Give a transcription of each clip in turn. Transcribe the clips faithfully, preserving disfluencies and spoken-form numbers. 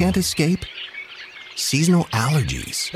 can't escape? Seasonal allergies.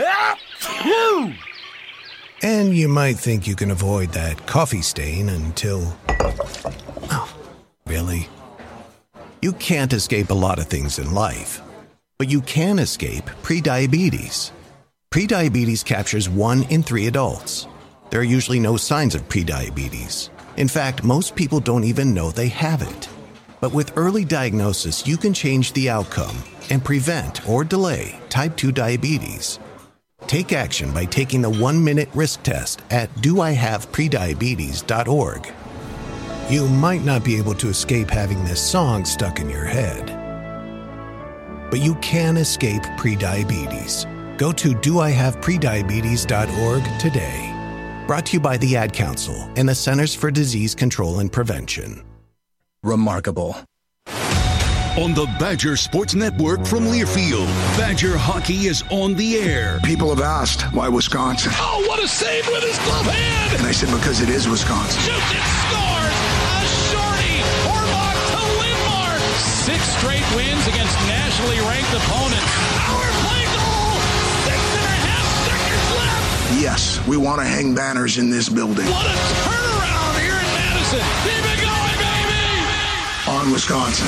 And you might think you can avoid that coffee stain until... Oh, really? You can't escape a lot of things in life, but you can escape prediabetes. Prediabetes captures one in three adults. There are usually no signs of prediabetes. In fact, most people don't even know they have it. But with early diagnosis, you can change the outcome and prevent or delay type two diabetes. Take action by taking the one-minute risk test at do I have prediabetes dot org. You might not be able to escape having this song stuck in your head, but you can escape prediabetes. Go to do I have prediabetes dot org today. Brought to you by the Ad Council and the Centers for Disease Control and Prevention. Remarkable. On the Badger Sports Network from Learfield, Badger hockey is on the air. People have asked, why Wisconsin? Oh, what a save with his glove hand! And I said, because it is Wisconsin. Shoots and scores! A shorty! Orbach to Lindmark! Six straight wins against nationally ranked opponents. Power play goal! Six and a half seconds left! Yes, we want to hang banners in this building. What a turnaround here in Madison! Keep it going, baby! On Wisconsin.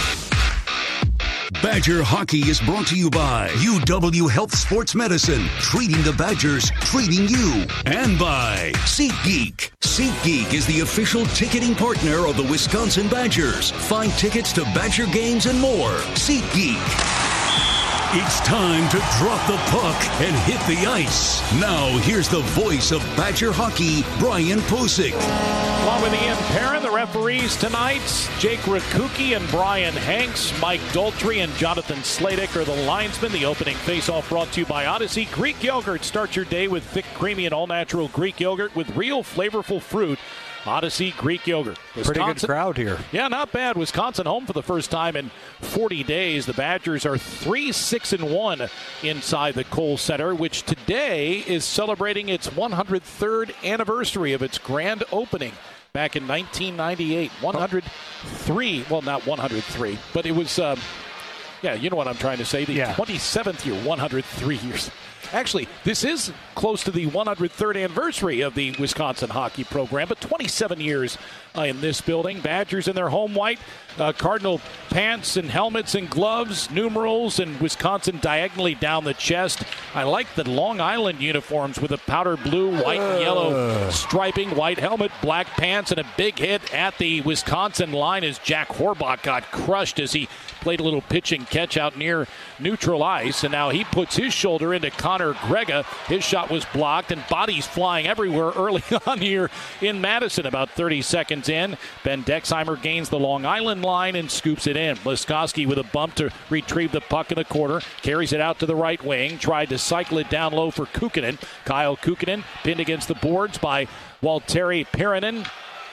Badger hockey is brought to you by U W Health Sports Medicine, treating the Badgers, treating you. And by SeatGeek. SeatGeek is the official ticketing partner of the Wisconsin Badgers. Find tickets to Badger games and more. SeatGeek. It's time to drop the puck and hit the ice. Now, here's the voice of Badger hockey, Brian Posick. Along with Ian Perrin, the referees tonight, Jake Rakuki and Brian Hanks, Mike Daltrey and Jonathan Sladek are the linesmen. The opening faceoff brought to you by Odyssey. Greek yogurt. Start your day with thick, creamy, and all-natural Greek yogurt with real flavorful fruit. Odyssey Greek yogurt. Wisconsin, pretty good crowd here. Yeah, not bad. Wisconsin home for the first time in forty days. The Badgers are three six and one inside the Kohl Center, which today is celebrating its one hundred third anniversary of its grand opening back in nineteen ninety-eight. one hundred three, well, not one hundred three, but it was, um, yeah, you know what I'm trying to say, the yeah. twenty-seventh year, one hundred three years. Actually, this is close to the one hundred third anniversary of the Wisconsin hockey program, but twenty-seven years uh, in this building. Badgers in their home white, uh, Cardinal pants and helmets and gloves, numerals, and Wisconsin diagonally down the chest. I like the Long Island uniforms with a powder blue, white, and yellow striping, white helmet, black pants, and a big hit at the Wisconsin line as Jack Horbach got crushed as he played a little pitch and catch out near neutral ice, and now he puts his shoulder into Connor Grega. His shot was blocked, and bodies flying everywhere early on here in Madison. About thirty seconds in, Ben Dexheimer gains the Long Island line and scoops it in. Liskoski with a bump to retrieve the puck in the corner, carries it out to the right wing, tried to cycle it down low for Kukkonen. Kyle Kukkonen pinned against the boards by Waltteri Pirinen.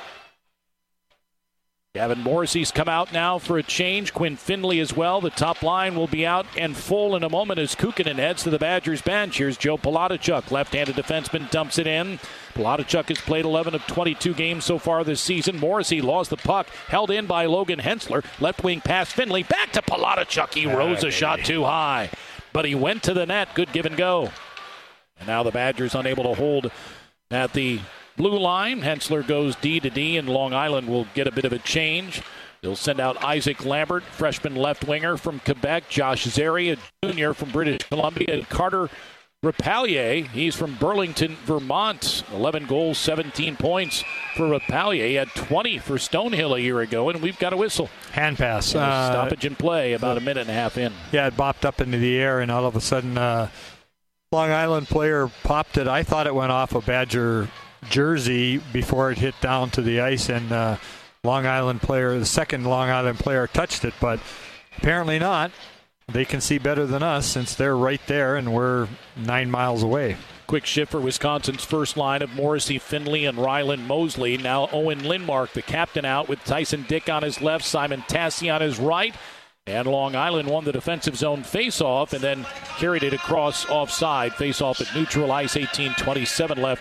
Gavin Morrissey's come out now for a change. Quinn Finley as well. The top line will be out and full in a moment as Kukkonen heads to the Badgers bench. Here's Joe Palatichuk, left-handed defenseman, dumps it in. Palatichuk has played eleven of twenty-two games so far this season. Morrissey lost the puck, held in by Logan Hensler. Left wing pass Finley, back to Palatichuk. He rose a shot too high, but he went to the net. Good give and go. And now the Badgers unable to hold at the blue line. Hensler goes D to D, and Long Island will get a bit of a change. They'll send out Isaac Lambert, freshman left winger from Quebec, Josh Zeri, a junior from British Columbia, and Carter Rapalje. He's from Burlington, Vermont. eleven goals, seventeen points for Rapalje. He had twenty for Stonehill a year ago, and we've got a whistle. Hand pass. Uh, stoppage in play about a minute and a half in. Yeah, it bopped up into the air, and all of a sudden, uh, Long Island player popped it. I thought it went off a Badger jersey before it hit down to the ice, and uh, Long Island player, the second Long Island player, touched it, but apparently not. They can see better than us since they're right there and we're nine miles away. Quick shift for Wisconsin's first line of Morrissey, Finley, and Ryland Mosley. Now Owen Lindmark, the captain, out with Tyson Dick on his left, Simon Tassi on his right. And Long Island won the defensive zone faceoff and then carried it across offside. Faceoff at neutral ice, eighteen twenty-seven left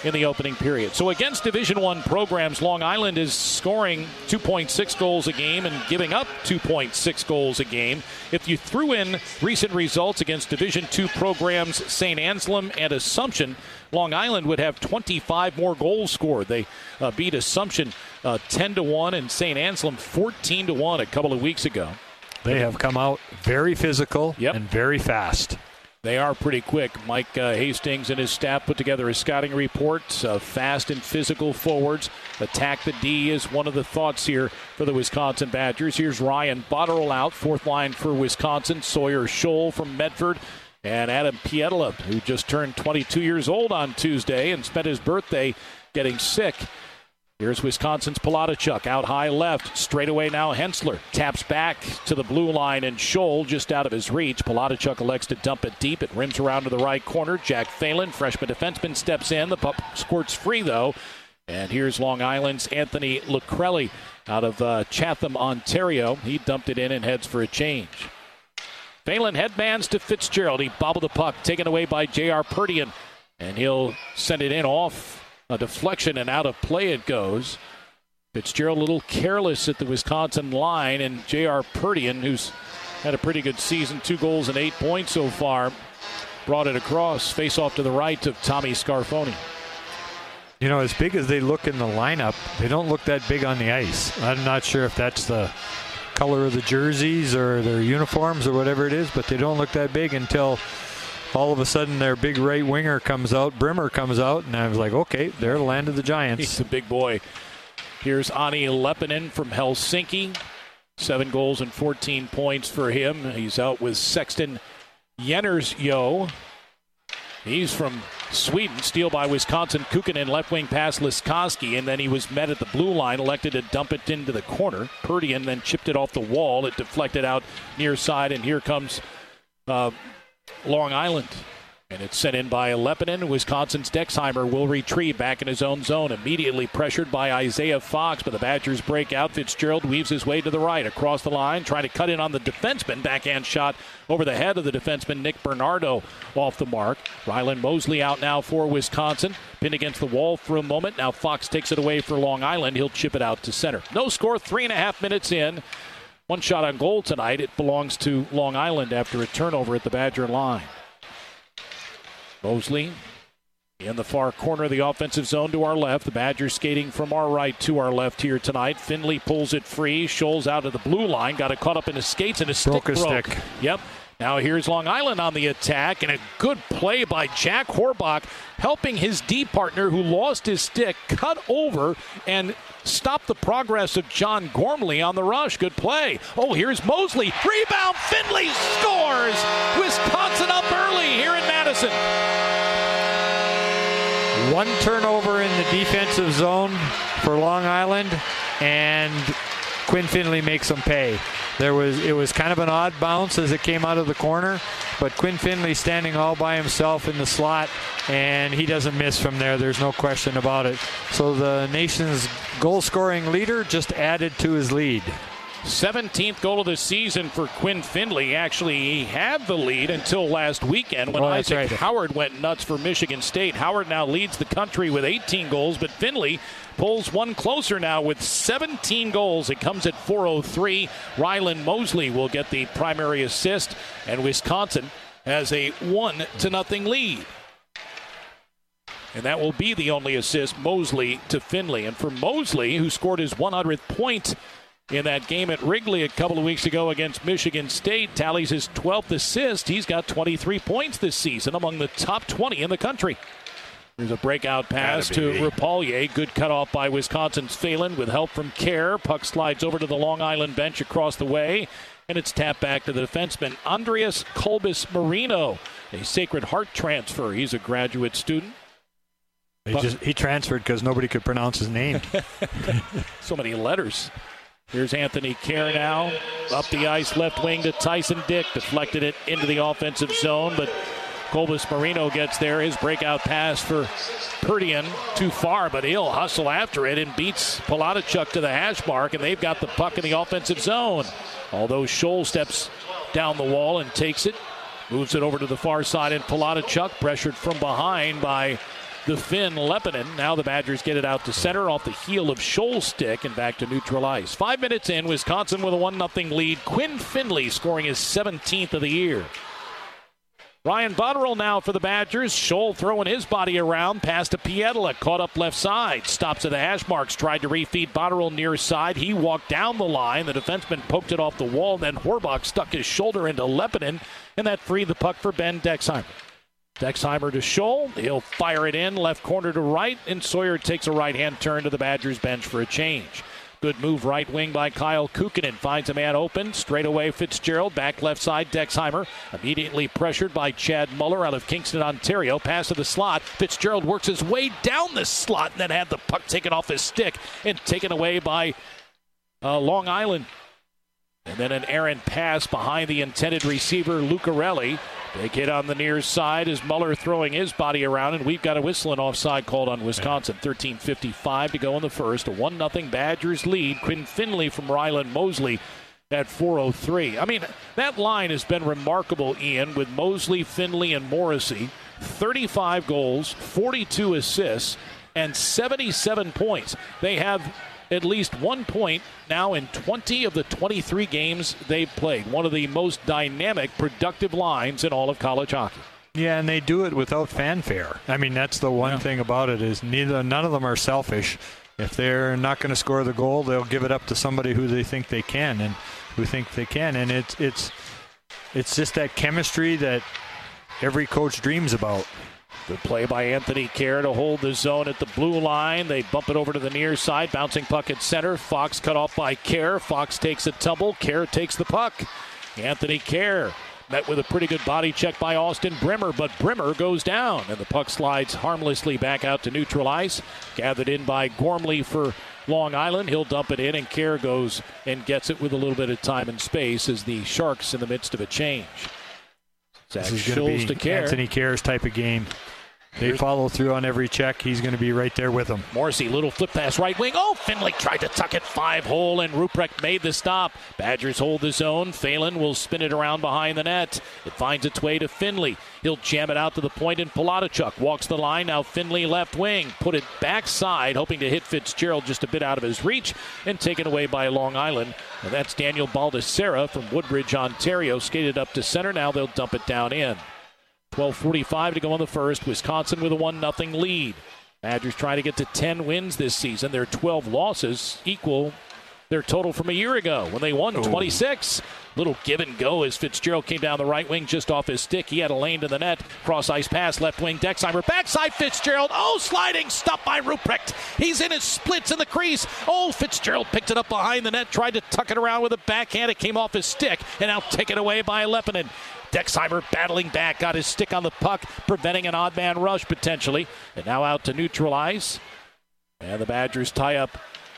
in the opening period. So against Division One programs, Long Island is scoring two point six goals a game and giving up two point six goals a game. If you threw in recent results against Division Two programs, Saint Anselm and Assumption, Long Island would have twenty-five more goals scored. They uh, beat Assumption uh, ten to one and Saint Anselm fourteen to one a couple of weeks ago. They have come out very physical yep. and very fast. They are pretty quick. Mike uh, Hastings and his staff put together a scouting report. Uh, fast and physical forwards. Attack the D is one of the thoughts here for the Wisconsin Badgers. Here's Ryan Botterill out, fourth line for Wisconsin. Sawyer Scholl from Medford. And Adam Pietila, who just turned twenty-two years old on Tuesday and spent his birthday getting sick. Here's Wisconsin's Palachuk out high left. Straight away now Hensler taps back to the blue line and Scholl just out of his reach. Palachuk elects to dump it deep. It rims around to the right corner. Jack Phelan, freshman defenseman, steps in. The puck squirts free though. And here's Long Island's Anthony Lecrelli out of uh, Chatham, Ontario. He dumped it in and heads for a change. Phelan headbands to Fitzgerald. He bobbled the puck, taken away by J R Perdian. And he'll send it in off a deflection, and out of play it goes. Fitzgerald a little careless at the Wisconsin line, and J R Perdian, who's had a pretty good season, two goals and eight points so far, brought it across. Face off to the right of Tommy Scarfoni. You know, as big as they look in the lineup, they don't look that big on the ice. I'm not sure if that's the color of the jerseys or their uniforms or whatever it is, but they don't look that big until all of a sudden their big right winger comes out, Brimmer comes out, and I was like, okay, they're the land of the Giants. He's a big boy. Here's Ani Lepinen from Helsinki. Seven goals and fourteen points for him. He's out with Sexton Jennersjo. He's from Sweden. Steal by Wisconsin. Kukkonen left wing pass Liskoski, and then he was met at the blue line, elected to dump it into the corner. Perdian then chipped it off the wall. It deflected out near side, and here comes uh, Long Island. And it's sent in by Lepinen. Wisconsin's Dexheimer will retrieve back in his own zone. Immediately pressured by Isaiah Fox, but the Badgers break out. Fitzgerald weaves his way to the right, across the line, trying to cut in on the defenseman. Backhand shot over the head of the defenseman, Nick Bernardo, off the mark. Rylan Mosley out now for Wisconsin. Pinned against the wall for a moment. Now Fox takes it away for Long Island. He'll chip it out to center. No score, three and a half minutes in. One shot on goal tonight. It belongs to Long Island after a turnover at the Badger line. Mosley in the far corner of the offensive zone to our left. The Badgers skating from our right to our left here tonight. Finley pulls it free. Scholl's out of the blue line. Got it caught up in his skates and his stick broke. broke. Stick. Yep. Now here's Long Island on the attack, and a good play by Jack Horbach, helping his D partner who lost his stick cut over and stop the progress of John Gormley on the rush. Good play. Oh, here's Mosley. Rebound. Finley scores. Wisconsin up early here in Madison. One turnover in the defensive zone for Long Island, and Quinn Finley makes them pay. There was it was kind of an odd bounce as it came out of the corner, but Quinn Finley standing all by himself in the slot, and he doesn't miss from there. There's no question about it. So the nation's goal-scoring leader just added to his lead. seventeenth goal of the season for Quinn Finley. Actually, he had the lead until last weekend when oh, Isaac right. Howard went nuts for Michigan State. Howard now leads the country with eighteen goals, but Finley pulls one closer now with seventeen goals. It comes at four oh three. Rylan Mosley will get the primary assist, and Wisconsin has a one to nothing lead. And that will be the only assist, Mosley to Finley. And for Mosley, who scored his one hundredth point in that game at Wrigley a couple of weeks ago against Michigan State, tallies his twelfth assist. He's got twenty-three points this season, among the top twenty in the country. There's a breakout pass to Rapalje. Good cutoff by Wisconsin's Phelan with help from Kerr. Puck slides over to the Long Island bench across the way, and it's tapped back to the defenseman, Andreas Kolbis Marino, a Sacred Heart transfer. He's a graduate student. He, just, he transferred because nobody could pronounce his name. So many letters. Here's Anthony Kerr now. Up the ice, left wing to Tyson Dick. Deflected it into the offensive zone, but Kolbis Marino gets there. His breakout pass for Perdian. Too far, but he'll hustle after it and beats Palachuk to the hash mark, and they've got the puck in the offensive zone. Although Scholl steps down the wall and takes it. Moves it over to the far side, and Palachuk pressured from behind by the Finn Lepinen. Now the Badgers get it out to center off the heel of Scholl's stick and back to neutral ice. Five minutes in, Wisconsin with a one nothing lead. Quinn Finley scoring his seventeenth of the year. Ryan Botterill now for the Badgers. Scholl throwing his body around. Pass to Pietila. Caught up left side. Stops at the hash marks. Tried to refeed Botterill near side. He walked down the line. The defenseman poked it off the wall. Then Horbach stuck his shoulder into Lepinen. And that freed the puck for Ben Dexheimer. Dexheimer to Scholl. He'll fire it in. Left corner to right. And Sawyer takes a right-hand turn to the Badgers bench for a change. Good move right wing by Kyle Kukkonen. Finds a man open. Straight away Fitzgerald. Back left side Dexheimer. Immediately pressured by Chad Muller out of Kingston, Ontario. Pass to the slot. Fitzgerald works his way down the slot and then had the puck taken off his stick and taken away by uh, Long Island. And then an errant pass behind the intended receiver, Lucarelli. They get on the near side as Muller throwing his body around, and we've got a whistle and offside called on Wisconsin. thirteen fifty-five to go in the first. A one nothing Badgers lead. Quinn Finley from Ryland Mosley at four oh three. I mean, that line has been remarkable, Ian, with Mosley, Finley, and Morrissey. thirty-five goals, forty-two assists, and seventy-seven points. They have at least one point now in twenty of the twenty-three games they've played. One of the most dynamic, productive lines in all of college hockey. Yeah, and they do it without fanfare. I mean, that's the one yeah. thing about it is neither none of them are selfish. If they're not going to score the goal, they'll give it up to somebody who they think they can and who think they can. And it's it's it's just that chemistry that every coach dreams about. Good play by Anthony Kerr to hold the zone at the blue line. They bump it over to the near side. Bouncing puck at center. Fox cut off by Kerr. Fox takes a tumble. Kerr takes the puck. Anthony Kerr met with a pretty good body check by Austin Brimmer, but Brimmer goes down, and the puck slides harmlessly back out to neutral ice. Gathered in by Gormley for Long Island. He'll dump it in, and Kerr goes and gets it with a little bit of time and space as the Sharks in the midst of a change. Zach this is going to be Anthony Kerr's type of game. They Here's follow through on every check. He's going to be right there with them. Morrissey, little flip pass right wing. Oh, Finley tried to tuck it five hole, and Ruprecht made the stop. Badgers hold the zone. Phelan will spin it around behind the net. It finds its way to Finley. He'll jam it out to the point, and Palachuk walks the line. Now Finley left wing. Put it backside, hoping to hit Fitzgerald just a bit out of his reach, and taken away by Long Island. And that's Daniel Baldessera from Woodbridge, Ontario. Skated up to center. Now they'll dump it down in. twelve forty-five to go in the first. Wisconsin with a one nothing lead. Badgers trying to get to ten wins this season. Their twelve losses equal their total from a year ago when they won twenty-six. Little give and go as Fitzgerald came down the right wing just off his stick. He had a lane to the net. Cross ice pass, left wing, Dexheimer. Backside Fitzgerald. Oh, sliding. Stopped by Ruprecht. He's in his splits in the crease. Oh, Fitzgerald picked it up behind the net. Tried to tuck it around with a backhand. It came off his stick. And now taken away by Lepinen. Dexheimer battling back. Got his stick on the puck. Preventing an odd man rush potentially. And now out to neutral ice. And the Badgers tie up.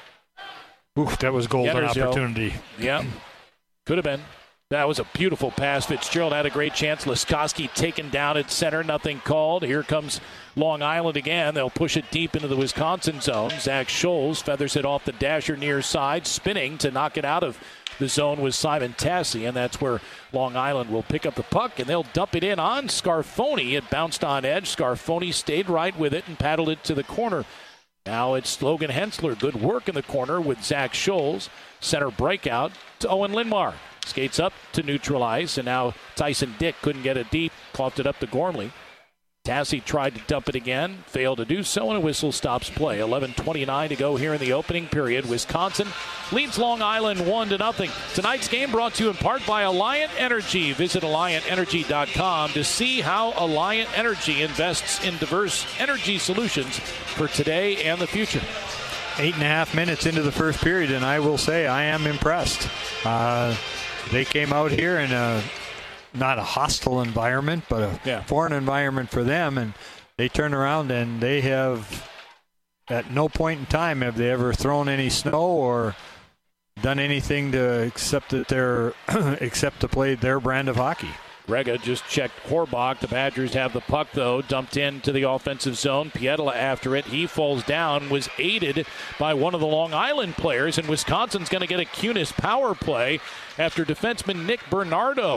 Oof, that was golden Yetters, opportunity. Yeah. Could have been. That was a beautiful pass. Fitzgerald had a great chance. Laskowski taken down at center. Nothing called. Here comes Long Island again. They'll push it deep into the Wisconsin zone. Zach Scholes feathers it off the dasher near side. Spinning to knock it out of the zone with Simon Tassi. And that's where Long Island will pick up the puck. And they'll dump it in on Scarfoni. It bounced on edge. Scarfoni stayed right with it and paddled it to the corner. Now it's Logan Hensler. Good work in the corner with Zach Scholes. Center breakout to Owen Lindmar. Skates up to neutral ice, and now Tyson Dick couldn't get it deep. Coughed it up to Gormley. Tassi tried to dump it again. Failed to do so, and a whistle stops play. eleven twenty-nine to go here in the opening period. Wisconsin leads Long Island one to nothing. Tonight's game brought to you in part by Alliant Energy. Visit alliant energy dot com to see how Alliant Energy invests in diverse energy solutions for today and the future. Eight and a half minutes into the first period, and I will say I am impressed. Uh, they came out here in a not a hostile environment, but a yeah. foreign environment for them, and they turn around and they have, at no point in time have they ever thrown any snow or done anything to accept that they're except to play their brand of hockey. Rega just checked Horbach. The Badgers have the puck, though, dumped into the offensive zone. Pietila after it. He falls down, was aided by one of the Long Island players, and Wisconsin's going to get a Kunis power play after defenseman Nick Bernardo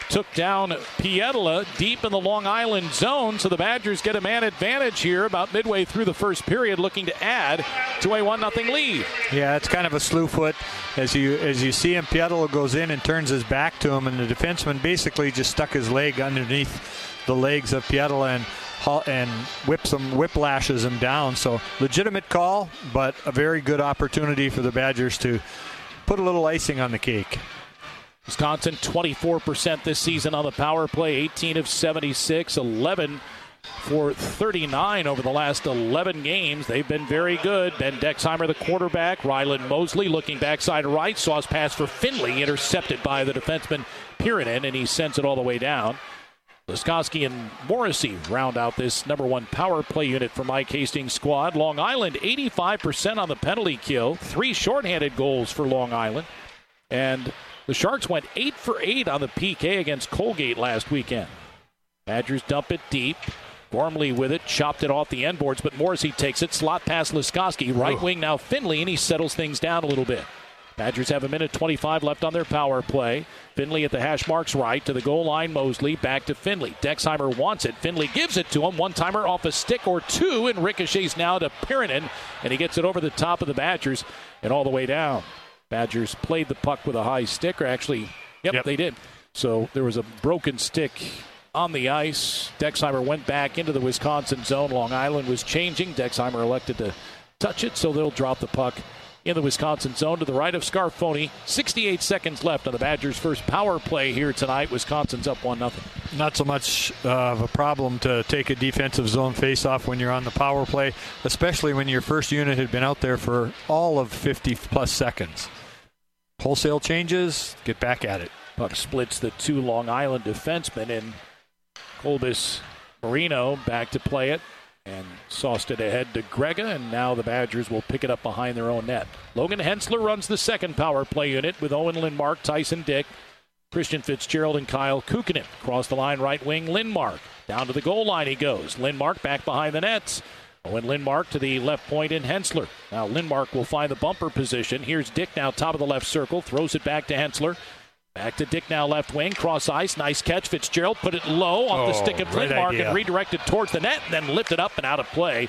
took down Pietola deep in the Long Island zone, so the Badgers get a man advantage here about midway through the first period, looking to add to a one nothing lead. Yeah, it's kind of a slew foot. As you as you see him, Pietola goes in and turns his back to him, and the defenseman basically just stuck his leg underneath the legs of Pietola and and whips him, whiplashes him down. So legitimate call, but a very good opportunity for the Badgers to put a little icing on the cake. Wisconsin twenty-four percent this season on the power play, eighteen of seventy-six, eleven for thirty-nine over the last eleven games. They've been very good. Ben Dexheimer, the quarterback. Ryland Mosley looking backside right. Saw his pass for Finley, intercepted by the defenseman Pirinen, and he sends it all the way down. Liskoski and Morrissey round out this number one power play unit for Mike Hastings' squad. Long Island, eighty-five percent on the penalty kill. Three shorthanded goals for Long Island. And the Sharks went eight for eight on the P K against Colgate last weekend. Badgers dump it deep. Gormley with it, chopped it off the end boards, but Morrissey takes it. Slot past Liskoski. Right wing now Finley, and he settles things down a little bit. Badgers have a minute twenty-five left on their power play. Finley at the hash marks right to the goal line. Mosley back to Finley. Dexheimer wants it. Finley gives it to him. One-timer off a stick or two, and ricochets now to Pirinen, and he gets it over the top of the Badgers and all the way down. Badgers played the puck with a high stick, or actually, yep, yep. they did. So there was a broken stick on the ice. Dexheimer went back into the Wisconsin zone. Long Island was changing. Dexheimer elected to touch it, so they'll drop the puck in the Wisconsin zone to the right of Scarfoni. sixty-eight seconds left on the Badgers' first power play here tonight. Wisconsin's up one nothing. Not so much uh, of a problem to take a defensive zone faceoff when you're on the power play, especially when your first unit had been out there for all of fifty-plus seconds. Wholesale changes, get back at it. Puck splits the two Long Island defensemen, and Colbus Marino back to play it. And sauced it ahead to Grega, and now the Badgers will pick it up behind their own net. Logan Hensler runs the second power play unit with Owen Lindmark, Tyson Dick, Christian Fitzgerald, and Kyle Kukanen. Across the line, right wing, Lindmark. Down to the goal line he goes. Lindmark back behind the nets. Owen Lindmark to the left point in Hensler. Now Lindmark will find the bumper position. Here's Dick now, top of the left circle. Throws it back to Hensler. Back to Dick now, left wing, cross ice, nice catch. Fitzgerald put it low off oh, the stick of Lindmark and redirected towards the net, and then lifted up and out of play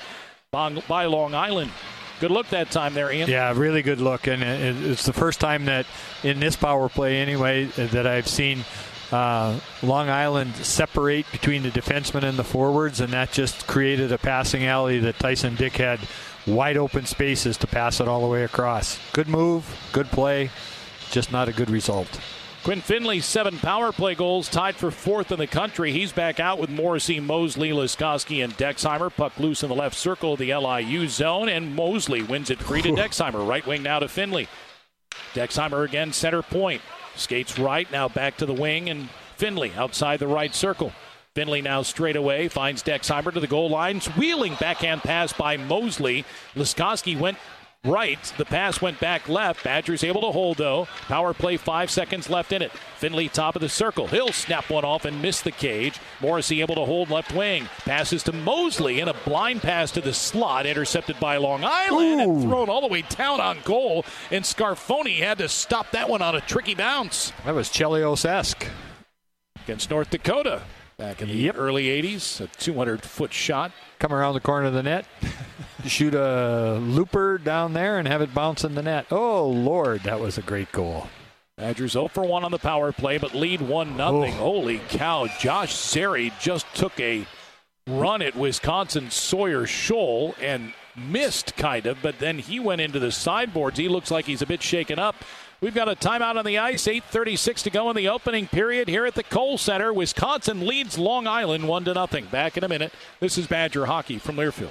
by Long Island. Good look that time there, Ian. Yeah, really good look, and it's the first time that in this power play anyway that I've seen uh, Long Island separate between the defensemen and the forwards, and that just created a passing alley that Tyson Dick had wide open spaces to pass it all the way across. Good move, good play, just not a good result. Quinn Finley, seven power play goals, tied for fourth in the country. He's back out with Morrissey, Mosley, Liskoski, and Dexheimer. Puck loose in the left circle of the L I U zone, and Mosley wins it free to Dexheimer. Right wing now to Finley. Dexheimer again, center point. Skates right, now back to the wing, and Finley outside the right circle. Finley now straight away, finds Dexheimer to the goal line. Wheeling backhand pass by Mosley. Liskoski went right. The pass went back left. Badgers able to hold, though. Power play, five seconds left in it. Finley top of the circle. He'll snap one off and miss the cage. Morrissey able to hold left wing. Passes to Mosley, and a blind pass to the slot, intercepted by Long Island. Ooh. And thrown all the way down on goal. And Scarfoni had to stop that one on a tricky bounce. That was Chelios-esque. Against North Dakota back in the yep. early eighties. A two hundred foot shot. Come around the corner of the net. Shoot a looper down there and have it bounce in the net. Oh, Lord, that was a great goal. Badgers zero for one on the power play, but lead one nothing. Oh. Holy cow. Josh Zary just took a run at Wisconsin's Sawyer Shoal and missed, kind of, but then he went into the sideboards. He looks like he's a bit shaken up. We've got a timeout on the ice. eight thirty-six to go in the opening period here at the Kohl Center. Wisconsin leads Long Island one to nothing. Back in a minute. This is Badger Hockey from Learfield.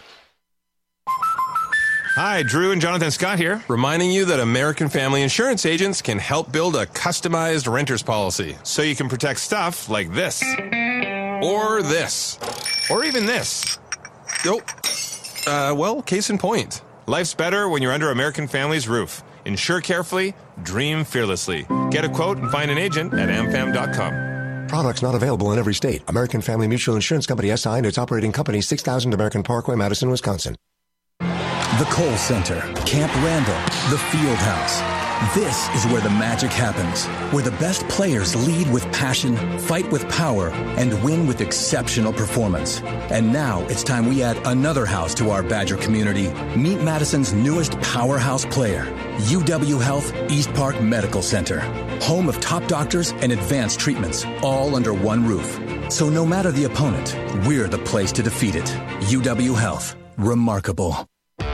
Hi, Drew and Jonathan Scott here, reminding you that American Family Insurance agents can help build a customized renter's policy so you can protect stuff like this, or this, or even this. Oh, uh, well, case in point. Life's better when you're under American Family's roof. Insure carefully, dream fearlessly. Get a quote and find an agent at a m fam dot com. Products not available in every state. American Family Mutual Insurance Company, S I, and its operating company, six thousand American Parkway, Madison, Wisconsin. The Kohl Center, Camp Randall, the Field House. This is where the magic happens, where the best players lead with passion, fight with power, and win with exceptional performance. And now it's time we add another house to our Badger community. Meet Madison's newest powerhouse player, U W Health East Park Medical Center, home of top doctors and advanced treatments, all under one roof. So no matter the opponent, we're the place to defeat it. U W Health. Remarkable.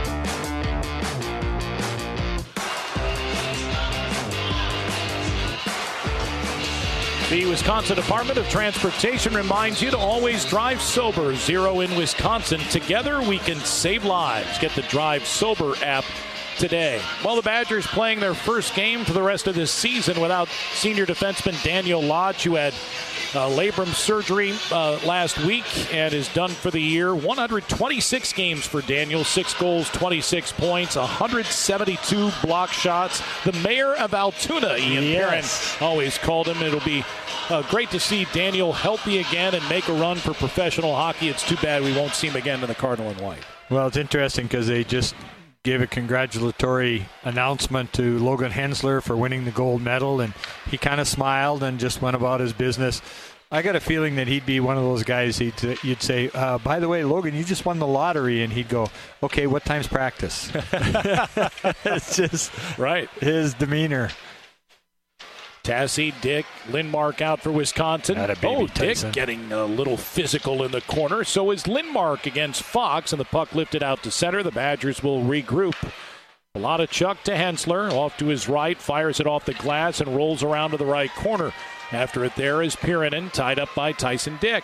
The Wisconsin Department of Transportation reminds you to always drive sober. Zero in Wisconsin. Together we can save lives. Get the Drive Sober app today. Well, the Badgers playing their first game for the rest of this season without senior defenseman Daniel Lodge, who had uh, labrum surgery uh, last week and is done for the year. one hundred twenty-six games for Daniel, six goals, twenty-six points, one hundred seventy-two block shots. The mayor of Altoona, Ian yes. Perrin, always called him. It'll be uh, great to see Daniel healthy again and make a run for professional hockey. It's too bad we won't see him again in the Cardinal and White. Well, it's interesting because they just gave a congratulatory announcement to Logan Hensler for winning the gold medal, and he kind of smiled and just went about his business. I got a feeling that he'd be one of those guys he'd, you'd say, uh, by the way, Logan, you just won the lottery, and he'd go, okay, what time's practice? It's just right. His demeanor. Tassie, Dick, Lindmark out for Wisconsin. Oh, Dick Tyson. Getting a little physical in the corner. So is Lindmark against Fox, and the puck lifted out to center. The Badgers will regroup. A lot of Chuck to Hensler. Off to his right, fires it off the glass and rolls around to the right corner. After it there is Pirinen, tied up by Tyson Dick.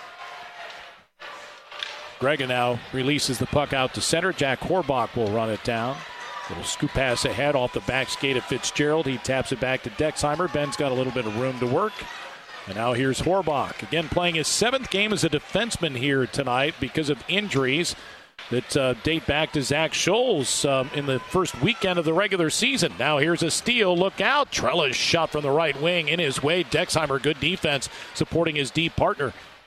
Grega now releases the puck out to center. Jack Horbach will run it down. Little scoop pass ahead off the back skate of Fitzgerald. He taps it back to Dexheimer. Ben's got a little bit of room to work. And now here's Horbach. Again, playing his seventh game as a defenseman here tonight because of injuries that uh, date back to Zach Scholes um, in the first weekend of the regular season. Now here's a steal. Look out. Trella's shot from the right wing in his way. Dexheimer, good defense, supporting his deep partner.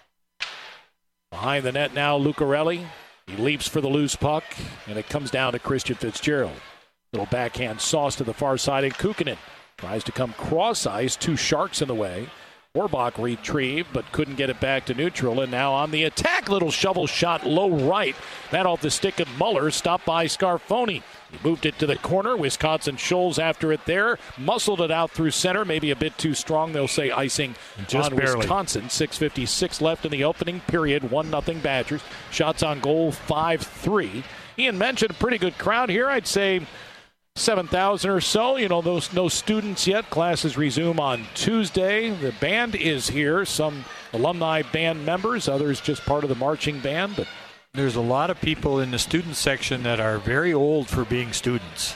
Behind the net now, Lucarelli. He leaps for the loose puck, and it comes down to Christian Fitzgerald. Little backhand sauce to the far side, and Kukkonen tries to come cross-ice. Two Sharks in the way. Horbach retrieved, but couldn't get it back to neutral, and now on the attack. Little shovel shot low right. That off the stick of Muller, stopped by Scarfoni. He moved it to the corner. Wisconsin Scholes after it there. Muscled it out through center. Maybe a bit too strong. They'll say icing Just on barely. Wisconsin. six fifty-six left in the opening period. one nothing Badgers. Shots on goal five three. Ian mentioned a pretty good crowd here. I'd say seven thousand or so. You know, those no students yet. Classes resume on Tuesday. The band is here. Some alumni band members. Others just part of the marching band. But there's a lot of people in the student section that are very old for being students.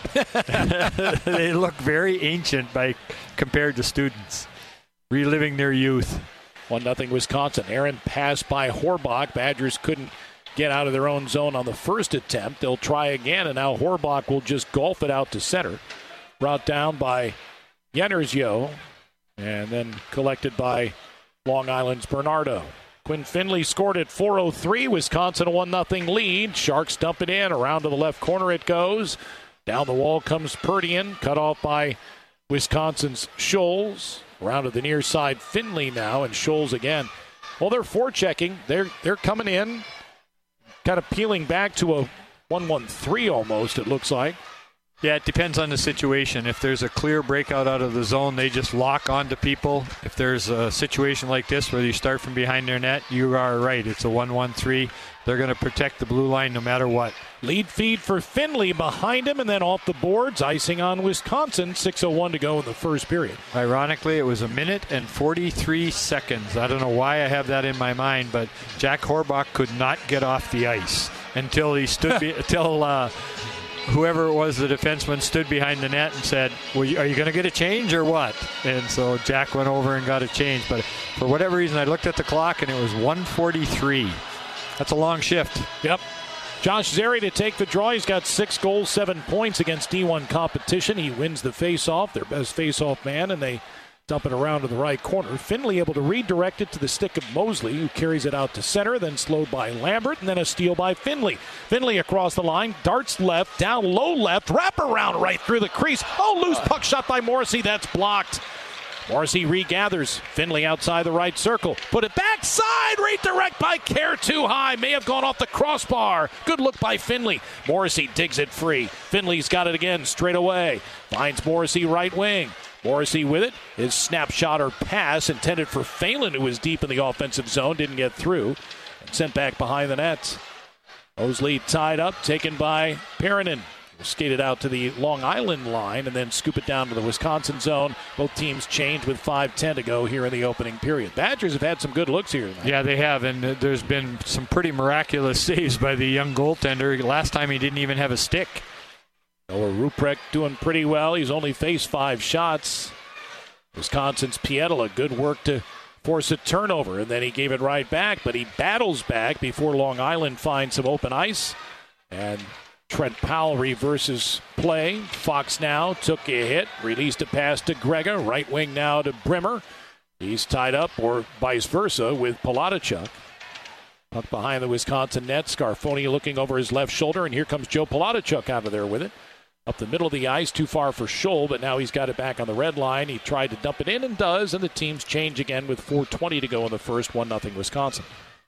They look very ancient by compared to students, reliving their youth. one nothing Wisconsin. Aaron passed by Horbach. Badgers couldn't get out of their own zone on the first attempt. They'll try again, and now Horbach will just golf it out to center. Brought down by Yenersyo, and then collected by Long Island's Bernardo. Quinn Finley scored at four oh three. Wisconsin a one nothing lead. Sharks dump it in. Around to the left corner it goes. Down the wall comes Perdian. Cut off by Wisconsin's Scholes. Around to the near side, Finley now, and Scholes again. Well, they're forechecking. They're, they're coming in. Kind of peeling back to a one one three almost, it looks like. Yeah, it depends on the situation. If there's a clear breakout out of the zone, they just lock onto people. If there's a situation like this where you start from behind their net, you are right. It's a one one three. They're going to protect the blue line no matter what. Lead feed for Finley behind him, and then off the boards, icing on Wisconsin. six oh one to go in the first period. Ironically, it was a minute and forty-three seconds. I don't know why I have that in my mind, but Jack Horbach could not get off the ice until he stood be- until uh, whoever it was, the defenseman, stood behind the net and said, well, are you going to get a change or what? And so Jack went over and got a change. But for whatever reason, I looked at the clock, and it was one forty-three. That's a long shift. Yep. Josh Zary to take the draw. He's got six goals, seven points against D one competition. He wins the faceoff, their best faceoff man, and they dump it around to the right corner. Finley able to redirect it to the stick of Mosley, who carries it out to center, then slowed by Lambert, and then a steal by Finley. Finley across the line, darts left, down low left, wrap around right through the crease. Oh, loose puck shot by Morrissey. That's blocked. Morrissey regathers. Finley outside the right circle. Put it backside. Redirect by Kerr. Too high. May have gone off the crossbar. Good look by Finley. Morrissey digs it free. Finley's got it again straight away. Finds Morrissey right wing. Morrissey with it. His snapshot or pass intended for Phelan, who was deep in the offensive zone. Didn't get through. And sent back behind the net. Mosley tied up. Taken by Perinen. Skated out to the Long Island line and then scoop it down to the Wisconsin zone. Both teams changed with five ten to go here in the opening period. Badgers have had some good looks here tonight. Yeah, they have, and there's been some pretty miraculous saves by the young goaltender. Last time he didn't even have a stick. Noah Ruprecht doing pretty well. He's only faced five shots. Wisconsin's Pietila, good work to force a turnover, and then he gave it right back, but he battles back before Long Island finds some open ice. And Trent Powell reverses play. Fox now took a hit, released a pass to Grega. Right wing now to Brimmer. He's tied up, or vice versa, with Palatichuk. Puck behind the Wisconsin net. Scarfoni looking over his left shoulder, and here comes Joe Palatichuk out of there with it. Up the middle of the ice, too far for Scholl, but now he's got it back on the red line. He tried to dump it in and does, and the teams change again with four twenty to go in the first, one nothing Wisconsin.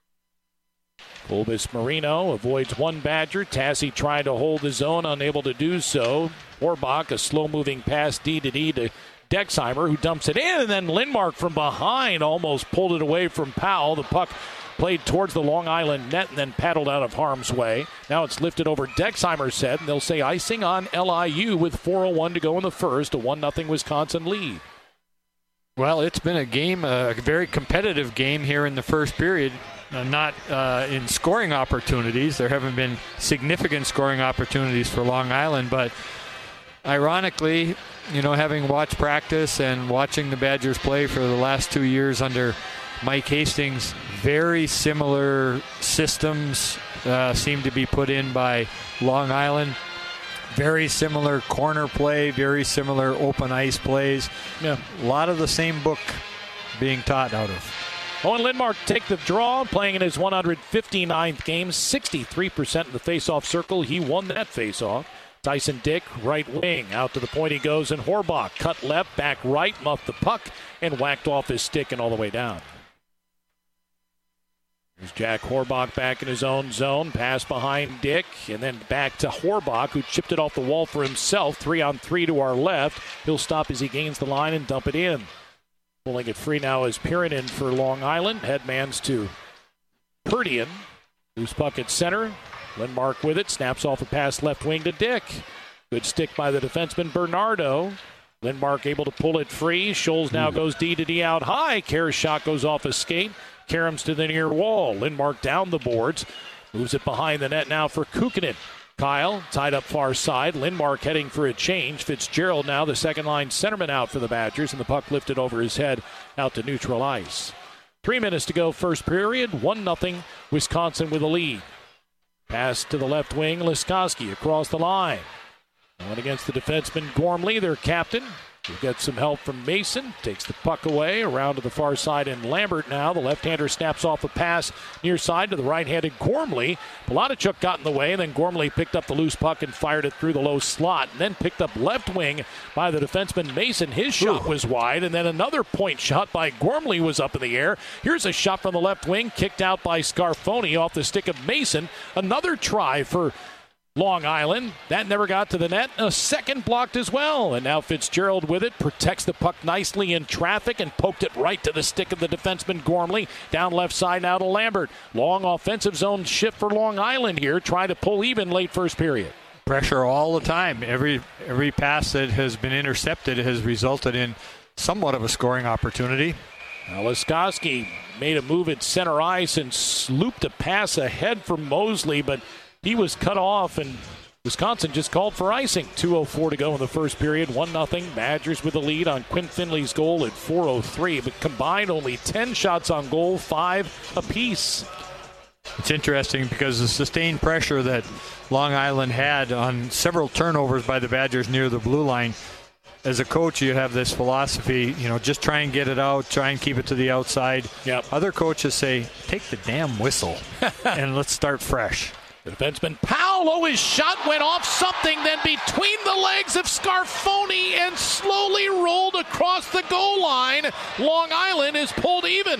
Colbus Marino avoids one Badger. Tassi trying to hold his own, unable to do so. Orbach, a slow-moving pass D to D to Dexheimer, who dumps it in, and then Lindmark from behind almost pulled it away from Powell. The puck played towards the Long Island net and then paddled out of harm's way. Now it's lifted over Dexheimer's head, and they'll say icing on L I U with four oh one to go in the first, a one nothing Wisconsin lead. Well, it's been a game, a very competitive game here in the first period. Uh, not uh, in scoring opportunities. There haven't been significant scoring opportunities for Long Island, but ironically, you know, having watched practice and watching the Badgers play for the last two years under Mike Hastings, very similar systems uh, seem to be put in by Long Island. Very similar corner play, very similar open ice plays. Yeah, a lot of the same book being taught out of. Owen Lindmark take the draw, playing in his one hundred fifty-ninth game, sixty-three percent in the face-off circle. He won that face-off. Tyson Dick, right wing. Out to the point he goes, and Horbach cut left, back right, muffed the puck, and whacked off his stick and all the way down. There's Jack Horbach back in his own zone. Pass behind Dick, and then back to Horbach, who chipped it off the wall for himself. Three on three to our left. He'll stop as he gains the line and dump it in. Pulling it free now is Perinin for Long Island. Headmans to Perdian. Loose puck at center. Lindmark with it. Snaps off a pass left wing to Dick. Good stick by the defenseman Bernardo. Lindmark able to pull it free. Scholes now goes D to D out high. Kerr's shot goes off a skate. Karams to the near wall. Lindmark down the boards. Moves it behind the net now for Kukkonen. Kyle tied up far side. Lindmark heading for a change. Fitzgerald now the second line centerman out for the Badgers, and the puck lifted over his head out to neutral ice. Three minutes to go first period. One nothing Wisconsin with a lead. Pass to the left wing. Liskoski across the line. Going against the defenseman Gormley, their captain. We'll get some help from Mason. Takes the puck away. Around to the far side, and Lambert now. The left-hander snaps off a pass near side to the right-handed Gormley. Palatichuk got in the way, and then Gormley picked up the loose puck and fired it through the low slot. And then picked up left wing by the defenseman Mason. His shot Ooh. was wide, and then another point shot by Gormley was up in the air. Here's a shot from the left wing, kicked out by Scarfoni off the stick of Mason. Another try for Long Island. That never got to the net. A second blocked as well. And now Fitzgerald with it. Protects the puck nicely in traffic and poked it right to the stick of the defenseman Gormley. Down left side now to Lambert. Long offensive zone shift for Long Island here. Trying to pull even late first period. Pressure all the time. Every every pass that has been intercepted has resulted in somewhat of a scoring opportunity. Now Liskoski made a move at center ice and slooped a pass ahead for Mosley, but he was cut off, and Wisconsin just called for icing. two oh four to go in the first period. one nothing. Badgers with the lead on Quinn Finley's goal at four oh three, but combined only ten shots on goal, five apiece. It's interesting because the sustained pressure that Long Island had on several turnovers by the Badgers near the blue line as a coach, you have this philosophy, you know, just try and get it out, try and keep it to the outside. Yep. Other coaches say, take the damn whistle and let's start fresh. The defenseman Powell, his shot went off something, then between the legs of Scarfoni and slowly rolled across the goal line. Long Island is pulled even.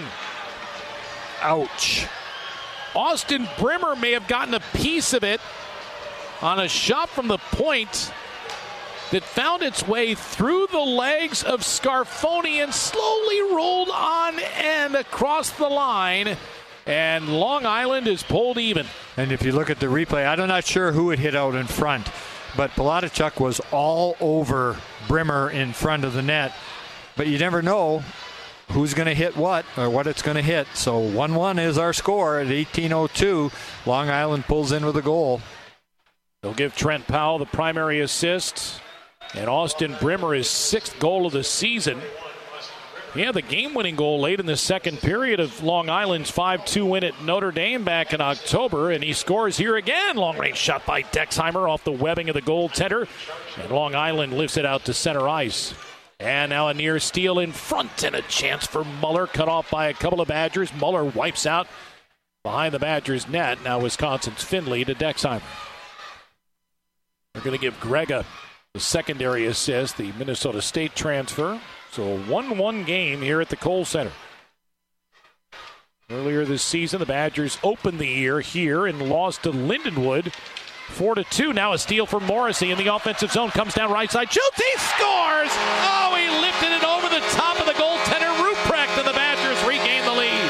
Ouch. Austin Brimmer may have gotten a piece of it on a shot from the point that found its way through the legs of Scarfoni and slowly rolled on and across the line. And Long Island is pulled even. And if you look at the replay, I'm not sure who it hit out in front, but Palatichuk was all over Brimmer in front of the net. But you never know who's going to hit what or what it's going to hit. So one one is our score at eighteen oh two. Long Island pulls in with a goal. They'll give Trent Powell the primary assist. And Austin Brimmer his sixth goal of the season. He had the game-winning goal late in the second period of Long Island's five two win at Notre Dame back in October, and he scores here again. Long-range shot by Dexheimer off the webbing of the goaltender, and Long Island lifts it out to center ice. And now a near steal in front, and a chance for Muller, cut off by a couple of Badgers. Muller wipes out behind the Badgers' net. Now Wisconsin's Finley to Dexheimer. They're going to give Grega the secondary assist, the Minnesota State transfer. So a one one game here at the Kohl Center. Earlier this season, the Badgers opened the year here and lost to Lindenwood four to two. Now a steal from Morrissey in the offensive zone. Comes down right side. Shoots. He scores! Oh, he lifted it over the top of the goaltender, Ruprecht, and the Badgers regain the lead.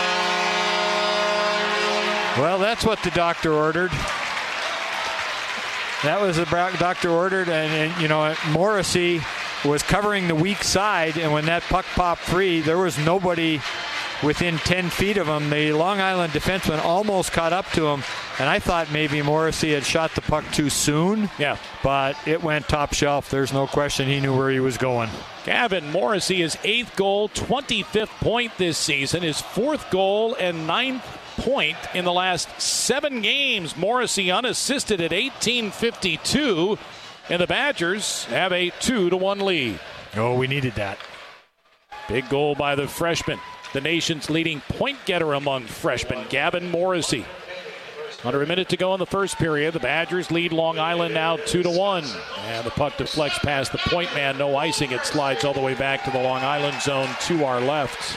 Well, that's what the doctor ordered. That was the doctor ordered, and, and you know, Morrissey was covering the weak side, and when that puck popped free, there was nobody within ten feet of him. The Long Island defenseman almost caught up to him, and I thought maybe Morrissey had shot the puck too soon. Yeah. But it went top shelf. There's no question he knew where he was going. Gavin Morrissey, his eighth goal, twenty-fifth point this season, his fourth goal and ninth point in the last seven games. Morrissey unassisted at eighteen fifty-two. And the Badgers have a two to one lead. Oh, we needed that. Big goal by the freshman, the nation's leading point getter among freshmen, Gavin Morrissey. Under a minute to go in the first period. The Badgers lead Long Island now two to one. And the puck deflects past the point man. No icing. It slides all the way back to the Long Island zone to our left.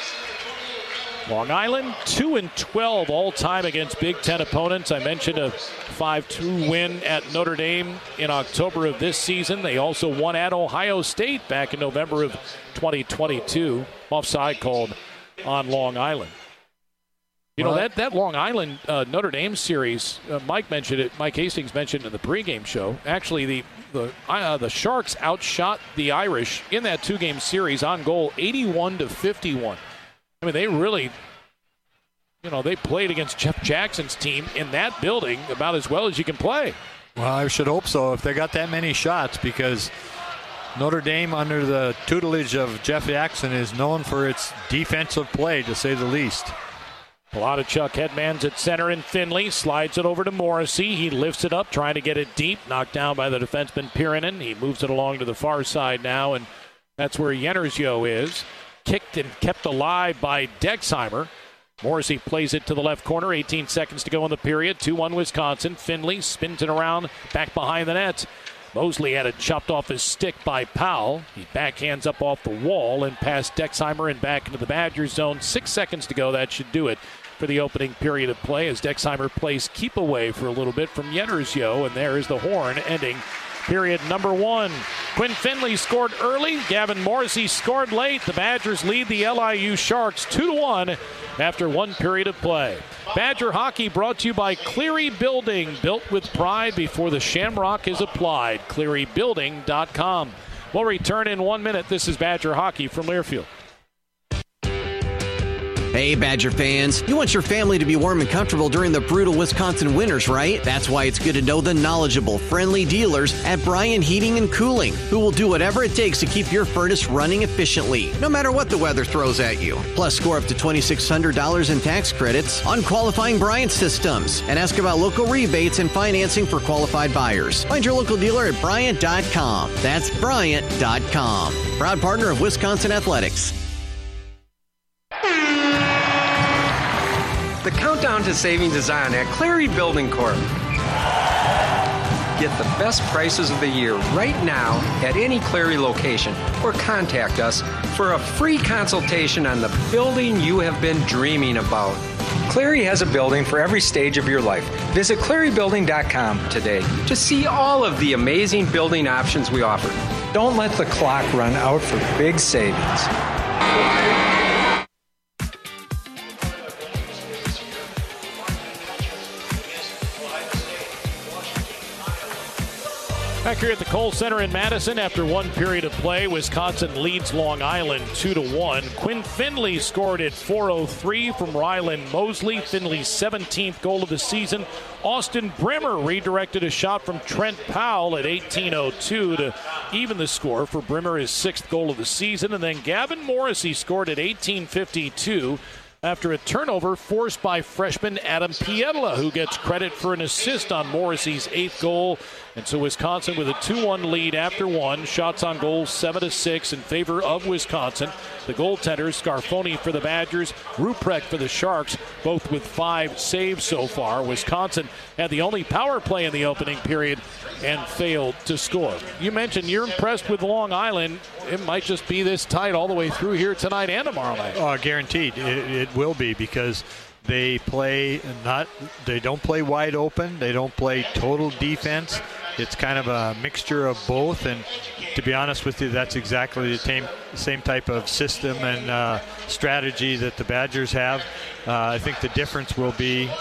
Long Island two and twelve all time against Big Ten opponents. I mentioned a five two win at Notre Dame in October of this season. They also won at Ohio State back in November of twenty twenty-two. Offside called on Long Island. You know, that, that Long Island uh, Notre Dame series, uh, Mike mentioned it, Mike Hastings mentioned in the pregame show. Actually, the the uh, the Sharks outshot the Irish in that two-game series on goal eighty-one to fifty-one. I mean, they really, you know, they played against Jeff Jackson's team in that building about as well as you can play. Well, I should hope so if they got that many shots, because Notre Dame, under the tutelage of Jeff Jackson, is known for its defensive play, to say the least. Palatichuk headmans at center, and Finley slides it over to Morrissey. He lifts it up, trying to get it deep, knocked down by the defenseman Pirinen. He moves it along to the far side now, and that's where Jennersjo is. Kicked and kept alive by Dexheimer. Morrissey plays it to the left corner. eighteen seconds to go in the period. two one Wisconsin. Finley spins it around back behind the net. Mosley had it chopped off his stick by Powell. He backhands up off the wall and past Dexheimer and back into the Badgers zone. Six seconds to go. That should do it for the opening period of play as Dexheimer plays keep away for a little bit from Jennersjo. And there is the horn ending period number one. Quinn Finley scored early. Gavin Morrissey scored late. The Badgers lead the L I U Sharks two to one after one period of play. Badger hockey brought to you by Cleary Building. Built with pride before the shamrock is applied. Cleary Building dot com. We'll return in one minute. This is Badger hockey from Learfield. Hey, Badger fans, you want your family to be warm and comfortable during the brutal Wisconsin winters, right? That's why it's good to know the knowledgeable, friendly dealers at Bryan Heating and Cooling, who will do whatever it takes to keep your furnace running efficiently, no matter what the weather throws at you. Plus, score up to two thousand six hundred dollars in tax credits on qualifying Bryant systems, and ask about local rebates and financing for qualified buyers. Find your local dealer at Bryant dot com. That's Bryant dot com. Proud partner of Wisconsin Athletics. The countdown to savings is on at Clary Building Corp. Get the best prices of the year right now at any Clary location, or contact us for a free consultation on the building you have been dreaming about. Clary has a building for every stage of your life. Visit Clary Building dot com today to see all of the amazing building options we offer. Don't let the clock run out for big savings. Back here at the Kohl Center in Madison, after one period of play, Wisconsin leads Long Island two to one. Quinn Finley scored at four oh three from Ryland Mosley, Finley's seventeenth goal of the season. Austin Brimmer redirected a shot from Trent Powell at eighteen oh two to even the score for Brimmer, his sixth goal of the season. And then Gavin Morrissey scored at eighteen fifty-two after a turnover forced by freshman Adam Pietila, who gets credit for an assist on Morrissey's eighth goal. And so Wisconsin with a two one lead after one. Shots on goal seven to six in favor of Wisconsin. The goaltenders, Scarfoni for the Badgers, Ruprecht for the Sharks, both with five saves so far. Wisconsin had the only power play in the opening period and failed to score. You mentioned you're impressed with Long Island. It might just be this tight all the way through here tonight and tomorrow night. Oh, guaranteed. It, it will be, because they play not, they don't play wide open. They don't play total defense. It's kind of a mixture of both, and to be honest with you, that's exactly the same, same type of system and uh, strategy that the Badgers have. Uh, I think the difference will be,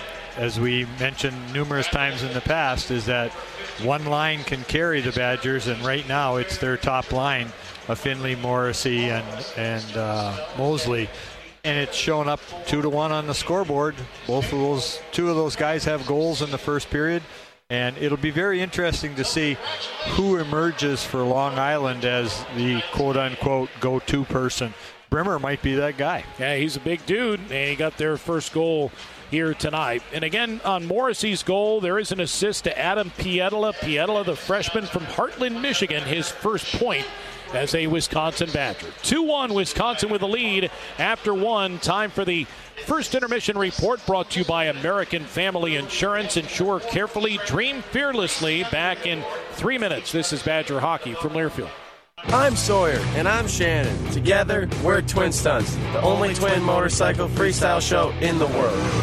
as we mentioned numerous times in the past, is that one line can carry the Badgers, and right now it's their top line of Finley, Morrissey, and, and uh, Mosley. And it's shown up two to one on the scoreboard. Both of those, two of those guys have goals in the first period. And it'll be very interesting to see who emerges for Long Island as the quote-unquote go-to person. Brimmer might be that guy. Yeah, he's a big dude, and he got their first goal here tonight. And again, on Morrissey's goal, there is an assist to Adam Pietila. Pietila, the freshman from Heartland, Michigan, his first point as a Wisconsin Badger. two one, Wisconsin with a lead after one. Time for the first intermission report, brought to you by American Family Insurance. Insure carefully, dream fearlessly. Back in three minutes. This is Badger Hockey from Learfield. I'm Sawyer, and I'm Shannon. Together, we're Twin Stunts, the only twin motorcycle freestyle show in the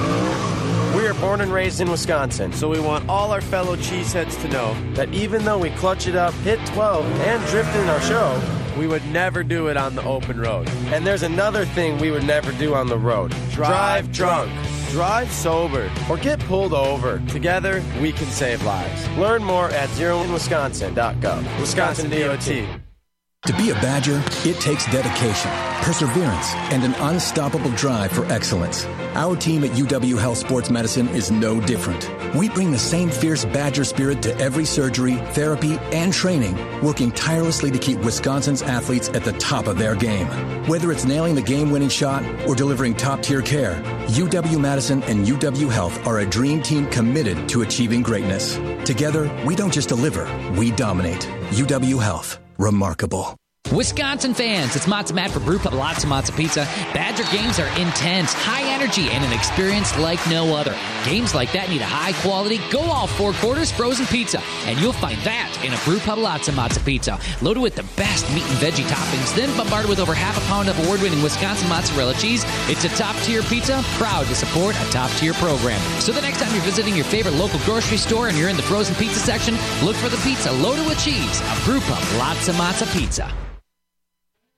world. We are born and raised in Wisconsin, so we want all our fellow cheeseheads to know that even though we clutch it up, hit twelve, and drift in our show, we would never do it on the open road. And there's another thing we would never do on the road. Drive drunk, drive sober, or get pulled over. Together, we can save lives. Learn more at zero in wisconsin dot gov. Wisconsin D O T. To be a Badger, it takes dedication, perseverance, and an unstoppable drive for excellence. Our team at U W Health Sports Medicine is no different. We bring the same fierce Badger spirit to every surgery, therapy, and training, working tirelessly to keep Wisconsin's athletes at the top of their game. Whether it's nailing the game-winning shot or delivering top-tier care, U W Madison and U W Health are a dream team committed to achieving greatness. Together, we don't just deliver, we dominate. U W Health. Remarkable. Wisconsin fans, it's Matzo Matt for Brew Pub Lots of Matzo Pizza. Badger games are intense, high energy, and an experience like no other. Games like that need a high-quality, go-all four-quarters frozen pizza, and you'll find that in a Brew Pub Lots of Matzo Pizza. Loaded with the best meat and veggie toppings, then bombarded with over half a pound of award-winning Wisconsin mozzarella cheese. It's a top-tier pizza, proud to support a top-tier program. So the next time you're visiting your favorite local grocery store and you're in the frozen pizza section, look for the pizza loaded with cheese. A Brew Pub Lots of Matzo Pizza.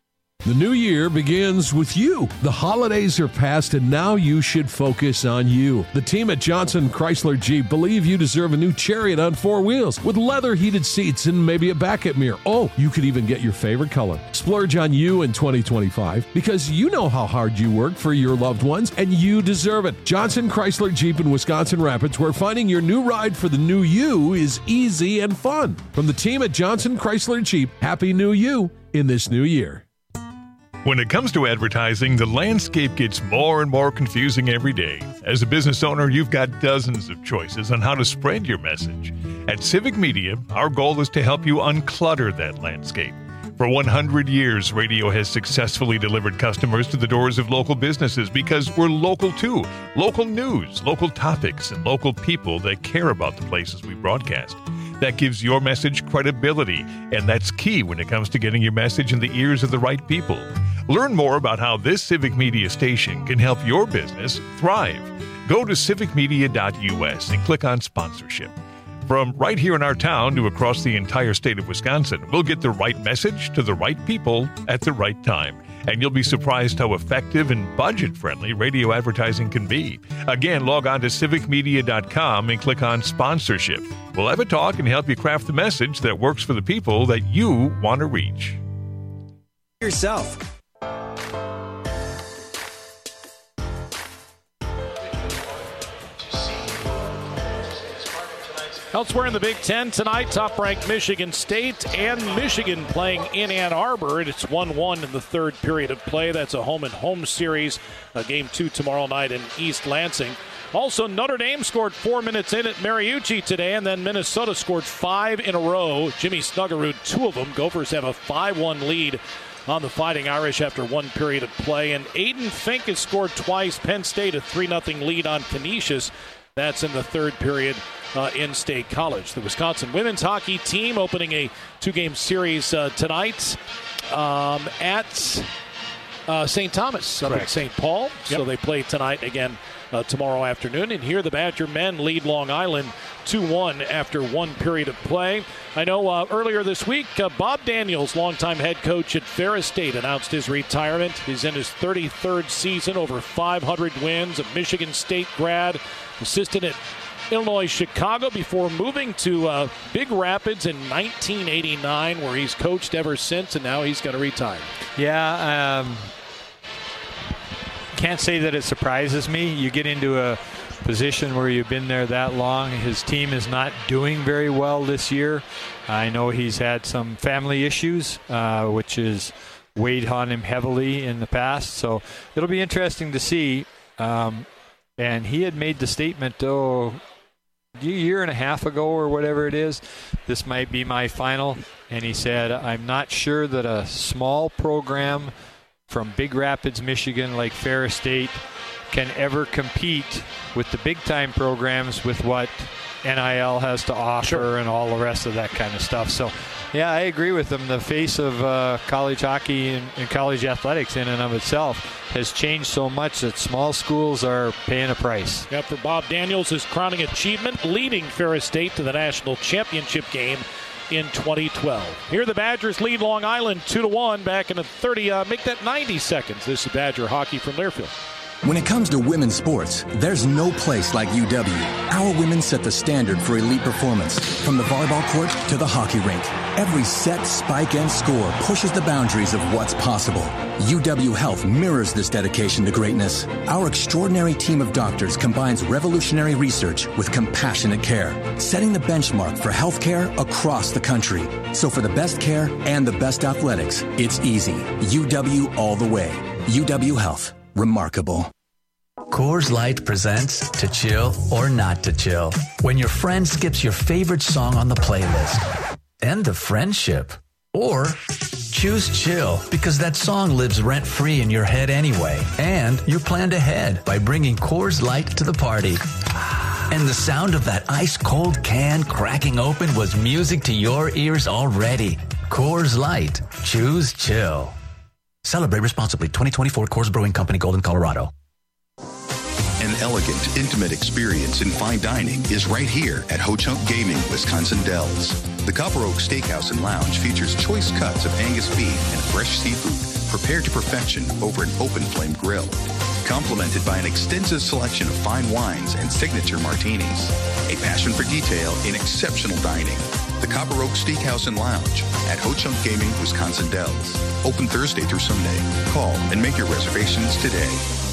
The new year begins with you. The holidays are past and now you should focus on you. The team at Johnson Chrysler Jeep believe you deserve a new Chariot on four wheels with leather heated seats and maybe a backup mirror. Oh, you could even get your favorite color. Splurge on you in twenty twenty-five because you know how hard you work for your loved ones and you deserve it. Johnson Chrysler Jeep in Wisconsin Rapids, where finding your new ride for the new you is easy and fun. From the team at Johnson Chrysler Jeep, Happy New You in this new year. When it comes to advertising, the landscape gets more and more confusing every day. As a business owner, you've got dozens of choices on how to spread your message. At Civic Media, our goal is to help you unclutter that landscape. For one hundred years, radio has successfully delivered customers to the doors of local businesses because we're local too. Local news, local topics, and local people that care about the places we broadcast. That gives your message credibility, and that's key when it comes to getting your message in the ears of the right people. Learn more about how this Civic Media station can help your business thrive. Go to civic media dot u s and click on sponsorship. From right here in our town to across the entire state of Wisconsin, we'll get the right message to the right people at the right time. And you'll be surprised how effective and budget-friendly radio advertising can be. Again, log on to civic media dot com and click on sponsorship. We'll have a talk and help you craft the message that works for the people that you want to reach. Yourself. Elsewhere in the Big Ten tonight, top-ranked Michigan State and Michigan playing in Ann Arbor. It's one one in the third period of play. That's a home-and-home series. Uh, game two tomorrow night in East Lansing. Also, Notre Dame scored four minutes in at Mariucci today, and then Minnesota scored five in a row. Jimmy Snuggerud, two of them. Gophers have a five one lead on the Fighting Irish after one period of play. And Aiden Fink has scored twice. Penn State a three nothing lead on Canisius. That's in the third period uh, in State College. The Wisconsin women's hockey team opening a two-game series uh, tonight um, at uh, Saint Thomas up in Saint Paul. Yep. So they play tonight again uh, tomorrow afternoon. And here the Badger men lead Long Island two one after one period of play. I know uh, earlier this week, uh, Bob Daniels, longtime head coach at Ferris State, announced his retirement. He's in his thirty-third season, over five hundred wins, a Michigan State grad, assistant at Illinois Chicago before moving to uh, Big Rapids in nineteen eighty-nine, where he's coached ever since, and now he's going to retire. Yeah, um, can't say that it surprises me. You get into a position where you've been there that long. His team is not doing very well this year. I know he's had some family issues, uh, which has weighed on him heavily in the past. So it'll be interesting to see. Um, and he had made the statement, oh, a year and a half ago or whatever it is, this might be my final. And he said, I'm not sure that a small program from Big Rapids, Michigan, like Ferris State, can ever compete with the big-time programs with what N I L has to offer sure. and all the rest of that kind of stuff. So, yeah, I agree with him. The face of uh, college hockey and, and college athletics in and of itself has changed so much that small schools are paying a price. Yeah, for Bob Daniels, his crowning achievement, leading Ferris State to the national championship game in twenty twelve. Here the Badgers lead Long Island two to one back in the thirty, uh, make that ninety seconds. This is Badger hockey from Learfield. When it comes to women's sports, there's no place like U W. Our women set the standard for elite performance. From the volleyball court to the hockey rink, every set, spike, and score pushes the boundaries of what's possible. U W Health mirrors this dedication to greatness. Our extraordinary team of doctors combines revolutionary research with compassionate care, setting the benchmark for healthcare across the country. So for the best care and the best athletics, it's easy. U W all the way. U W Health. Remarkable. Coors Light presents To Chill or Not to Chill. When your friend skips your favorite song on the playlist. End of friendship. Or choose chill because that song lives rent-free in your head anyway. And you planned ahead by bringing Coors Light to the party. And the sound of that ice-cold can cracking open was music to your ears already. Coors Light. Choose chill. Celebrate responsibly. twenty twenty-four Coors Brewing Company, Golden, Colorado. An elegant, intimate experience in fine dining is right here at Ho-Chunk Gaming, Wisconsin Dells. The Copper Oak Steakhouse and Lounge features choice cuts of Angus beef and fresh seafood, prepared to perfection over an open flame grill. Complemented by an extensive selection of fine wines and signature martinis. A passion for detail in exceptional dining. The Copper Oak Steakhouse and Lounge at Ho Chunk Gaming, Wisconsin Dells. Open Thursday through Sunday. Call and make your reservations today.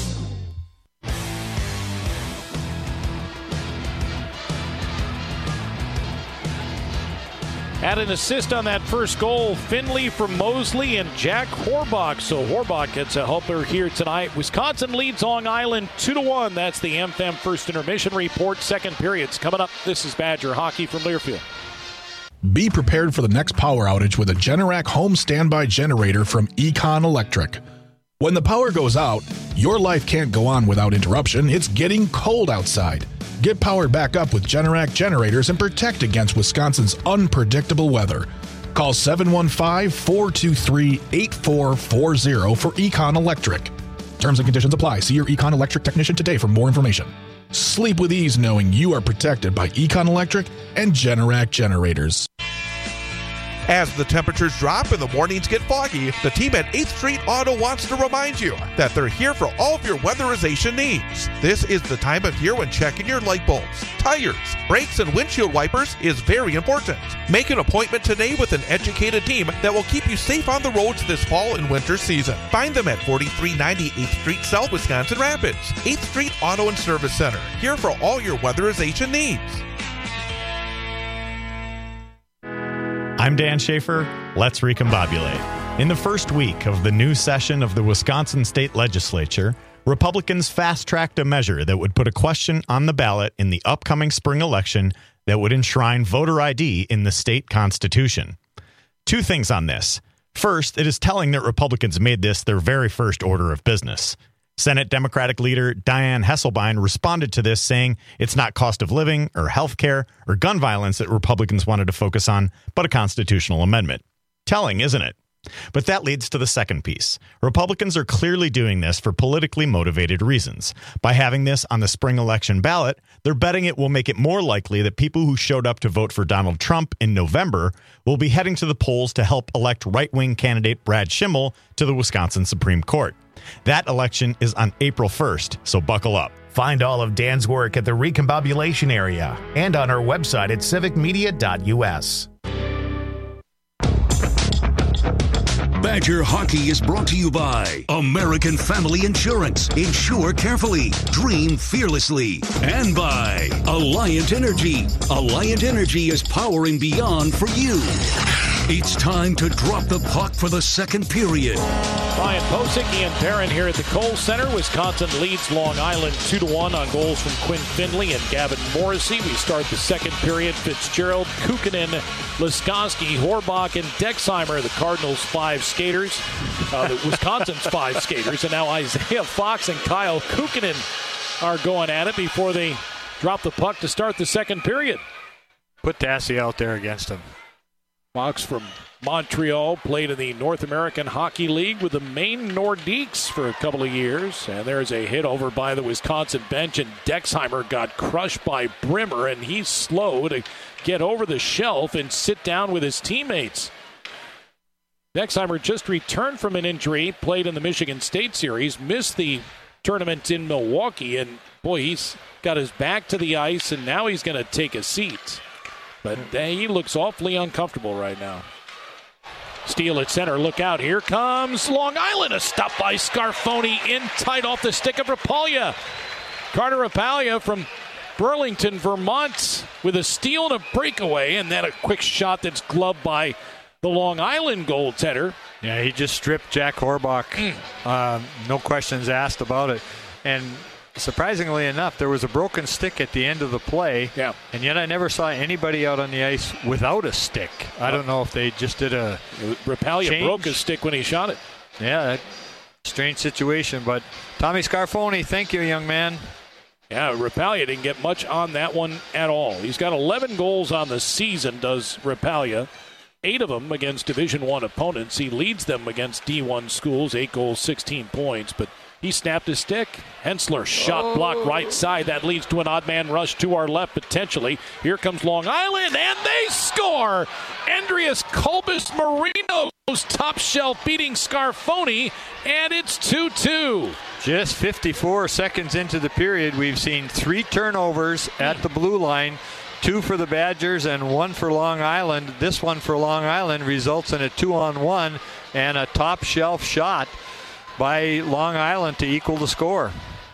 Had an assist on that first goal, Finley from Mosley and Jack Horbach. So Horbach gets a helper here tonight. Wisconsin leads Long Island two to one. That's the M F M First Intermission Report. Second period's coming up. This is Badger Hockey from Learfield. Be prepared for the next power outage with a Generac home standby generator from Econ Electric. When the power goes out, your life can't go on without interruption. It's getting cold outside. Get powered back up with Generac generators and protect against Wisconsin's unpredictable weather. Call seven one five, four two three, eight four four zero for Econ Electric. Terms and conditions apply. See your Econ Electric technician today for more information. Sleep with ease knowing you are protected by Econ Electric and Generac generators. As the temperatures drop and the mornings get foggy, the team at eighth Street Auto wants to remind you that they're here for all of your weatherization needs. This is the time of year when checking your light bulbs, tires, brakes, and windshield wipers is very important. Make an appointment today with an educated team that will keep you safe on the roads this fall and winter season. Find them at forty-three ninety eighth Street South, Wisconsin Rapids. eighth Street Auto and Service Center, here for all your weatherization needs. I'm Dan Schaefer. Let's recombobulate. In the first week of the new session of the Wisconsin State Legislature, Republicans fast-tracked a measure that would put a question on the ballot in the upcoming spring election that would enshrine voter I D in the state constitution. Two things on this. First, it is telling that Republicans made this their very first order of business. Senate Democratic leader Dianne Hesselbein responded to this saying it's not cost of living or health care or gun violence that Republicans wanted to focus on, but a constitutional amendment. Telling, isn't it? But that leads to the second piece. Republicans are clearly doing this for politically motivated reasons. By having this on the spring election ballot, they're betting it will make it more likely that people who showed up to vote for Donald Trump in November will be heading to the polls to help elect right-wing candidate Brad Schimmel to the Wisconsin Supreme Court. That election is on April first, so buckle up. Find all of Dan's work at the Recombobulation area and on our website at civic media dot u s. Badger Hockey is brought to you by American Family Insurance. Insure carefully. Dream fearlessly. And by Alliant Energy. Alliant Energy is powering beyond for you. It's time to drop the puck for the second period. Brian Posick, Ian Perrin here at the Kohl Center. Wisconsin leads Long Island two to one on goals from Quinn Finley and Gavin Morrissey. We start the second period. Fitzgerald, Kukkonen, Laskowski, Horbach, and Dexheimer, the Cardinals' five skaters. Uh, the Wisconsin's five skaters. And now Isaiah Fox and Kyle Kukkonen are going at it before they drop the puck to start the second period. Put Dassey out there against him. Fox from Montreal played in the North American Hockey League with the Maine Nordiques for a couple of years. And there's a hit over by the Wisconsin bench, and Dexheimer got crushed by Brimmer, and he's slow to get over the shelf and sit down with his teammates. Dexheimer just returned from an injury, played in the Michigan State Series, missed the tournament in Milwaukee, and boy, he's got his back to the ice, and now he's going to take a seat. But he looks awfully uncomfortable right now. Steele at center. Look out. Here comes Long Island. A stop by Scarfoni in tight off the stick of Rapaglia. Carter Rapaglia from Burlington, Vermont with a steal and a breakaway. And then a quick shot that's gloved by the Long Island goaltender. Yeah, he just stripped Jack Horbach. Mm. Uh, no questions asked about it. And surprisingly enough, there was a broken stick at the end of the play, yeah. and yet I never saw anybody out on the ice without a stick. I don't know if they just did a Rapaglia change. broke his stick when he shot it. Yeah, that strange situation, but Tommy Scarfoni, thank you, young man. Yeah, Rapaglia didn't get much on that one at all. He's got eleven goals on the season, does Rapaglia. Eight of them against Division One opponents. He leads them against D one schools, eight goals, sixteen points, but he snapped his stick. Hensler shot oh. block right side. That leads to an odd man rush to our left potentially. Here comes Long Island, and they score! Andreas Kolbis Marino Top shelf beating Scarfoni, and it's two two. Just fifty-four seconds into the period, we've seen three turnovers at the blue line, two for the Badgers and one for Long Island. This one for Long Island results in a two-on-one and a top shelf shot by Long Island to equal the score.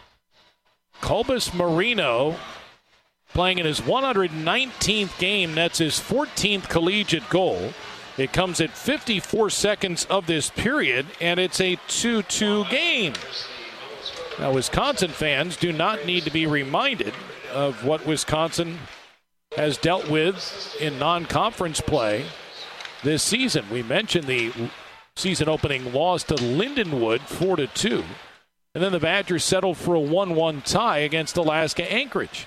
Colbus Marino, playing in his one hundred nineteenth game, that's his fourteenth collegiate goal. It comes at fifty-four seconds of this period, and it's a two two game. Now, Wisconsin fans do not need to be reminded of what Wisconsin has dealt with in non-conference play this season. We mentioned the season-opening loss to Lindenwood, four to two, and then the Badgers settled for a one one tie against Alaska Anchorage.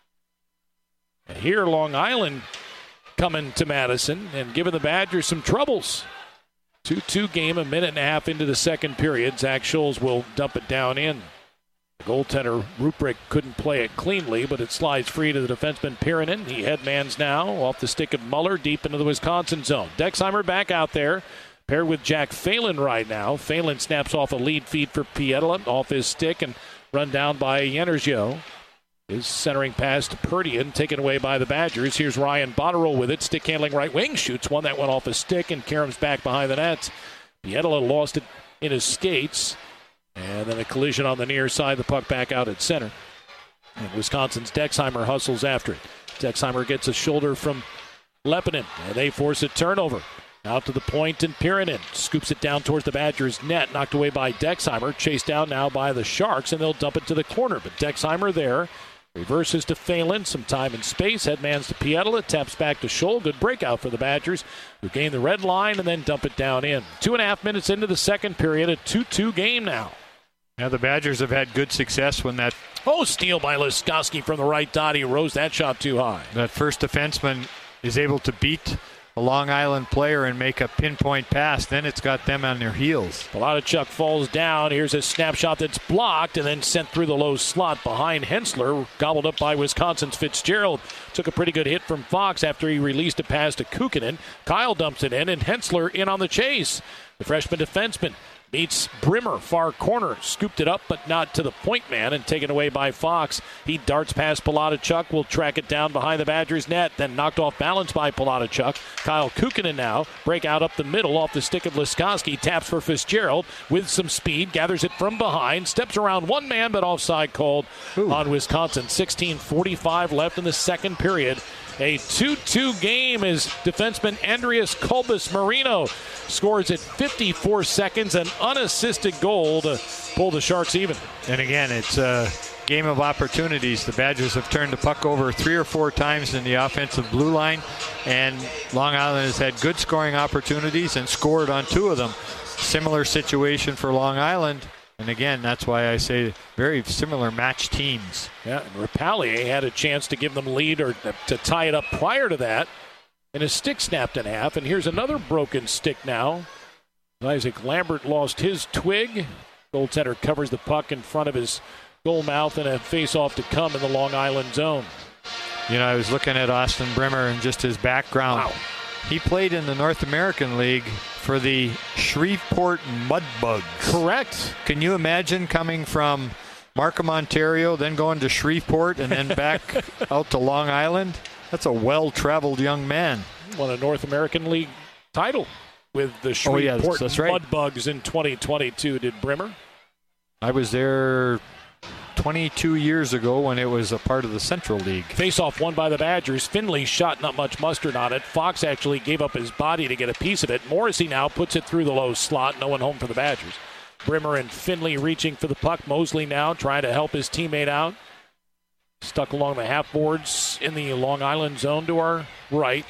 And here, Long Island coming to Madison and giving the Badgers some troubles. two two game, a minute and a half into the second period. Zach Scholes will dump it down in. The goaltender, Ruprecht, couldn't play it cleanly, but it slides free to the defenseman Pirinen. He headmans now off the stick of Muller deep into the Wisconsin zone. Dexheimer back out there, paired with Jack Phelan right now. Phelan snaps off a lead feed for Pietila off his stick and run down by Yenergio. His centering pass to Perdian, taken away by the Badgers. Here's Ryan Botterill with it. Stick handling right wing. Shoots one that went off his stick, and Karem's back behind the net. Pietila lost it in his skates. And then a collision on the near side. The puck back out at center. And Wisconsin's Dexheimer hustles after it. Dexheimer gets a shoulder from Lepinen, and they force a turnover. Out to the point, and Pirinen scoops it down towards the Badgers' net. Knocked away by Dexheimer. Chased down now by the Sharks, and they'll dump it to the corner. But Dexheimer there. Reverses to Phelan, some time and space. Headmans to Pietila, taps back to Scholl. Good breakout for the Badgers, who gain the red line and then dump it down in. Two and a half minutes into the second period, a two two game now. Now the Badgers have had good success when that... Oh, steal by Liskoski from the right dot. He rose that shot too high. That first defenseman is able to beat a Long Island player and make a pinpoint pass. Then it's got them on their heels. Palachuk falls down. Here's a snapshot that's blocked and then sent through the low slot behind Hensler. Gobbled up by Wisconsin's Fitzgerald. Took a pretty good hit from Fox after he released a pass to Kukkonen. Kyle dumps it in, and Hensler in on the chase. The freshman defenseman meets Brimmer, far corner. Scooped it up, but not to the point man, and taken away by Fox. He darts past Palachuk, will track it down behind the Badgers' net, then knocked off balance by Palachuk. Kyle Kukkonen now, break out up the middle off the stick of Liskoski, taps for Fitzgerald with some speed, gathers it from behind, steps around one man, but offside called Ooh. on Wisconsin. sixteen forty-five left in the second period. A two two game as defenseman Andreas Colbus Marino scores at fifty-four seconds, an unassisted goal to pull the Sharks even. And again, it's a game of opportunities. The Badgers have turned the puck over three or four times in the offensive blue line, and Long Island has had good scoring opportunities and scored on two of them. Similar situation for Long Island. And again, that's why I say very similar match teams. Yeah, and Rapallier had a chance to give them lead or to tie it up prior to that. And his stick snapped in half. And here's another broken stick now. Isaac Lambert lost his twig. Goaltender covers the puck in front of his goal mouth, and a face-off to come in the Long Island zone. You know, I was looking at Austin Brimmer and just his background. Wow. He played in the North American League for the Shreveport Mudbugs. Correct. Can you imagine coming from Markham, Ontario, then going to Shreveport, and then back out to Long Island? That's a well-traveled young man. Won a North American League title with the Shreveport oh, yes, that's right. Mudbugs in twenty twenty-two, did Brimmer? I was there twenty-two years ago when it was a part of the Central League. Face-off won by the Badgers. Finley shot not much mustard on it. Fox actually gave up his body to get a piece of it. Morrissey now puts it through the low slot. No one home for the Badgers. Brimmer and Finley reaching for the puck. Mosley now trying to help his teammate out. Stuck along the half boards in the Long Island zone to our right.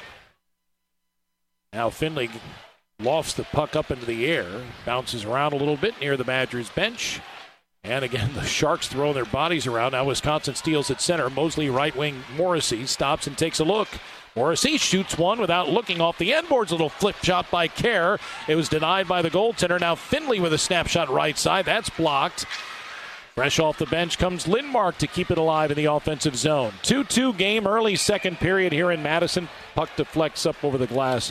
Now Finley lofts the puck up into the air. Bounces around a little bit near the Badgers bench. And again, the Sharks throw their bodies around. Now Wisconsin steals at center. Mosley right wing. Morrissey stops and takes a look. Morrissey shoots one without looking off the end boards. A little flip shot by Kerr. It was denied by the goaltender. Now Finley with a snapshot right side. That's blocked. Fresh off the bench comes Lindmark to keep it alive in the offensive zone. two two game, early second period here in Madison. Puck deflects up over the glass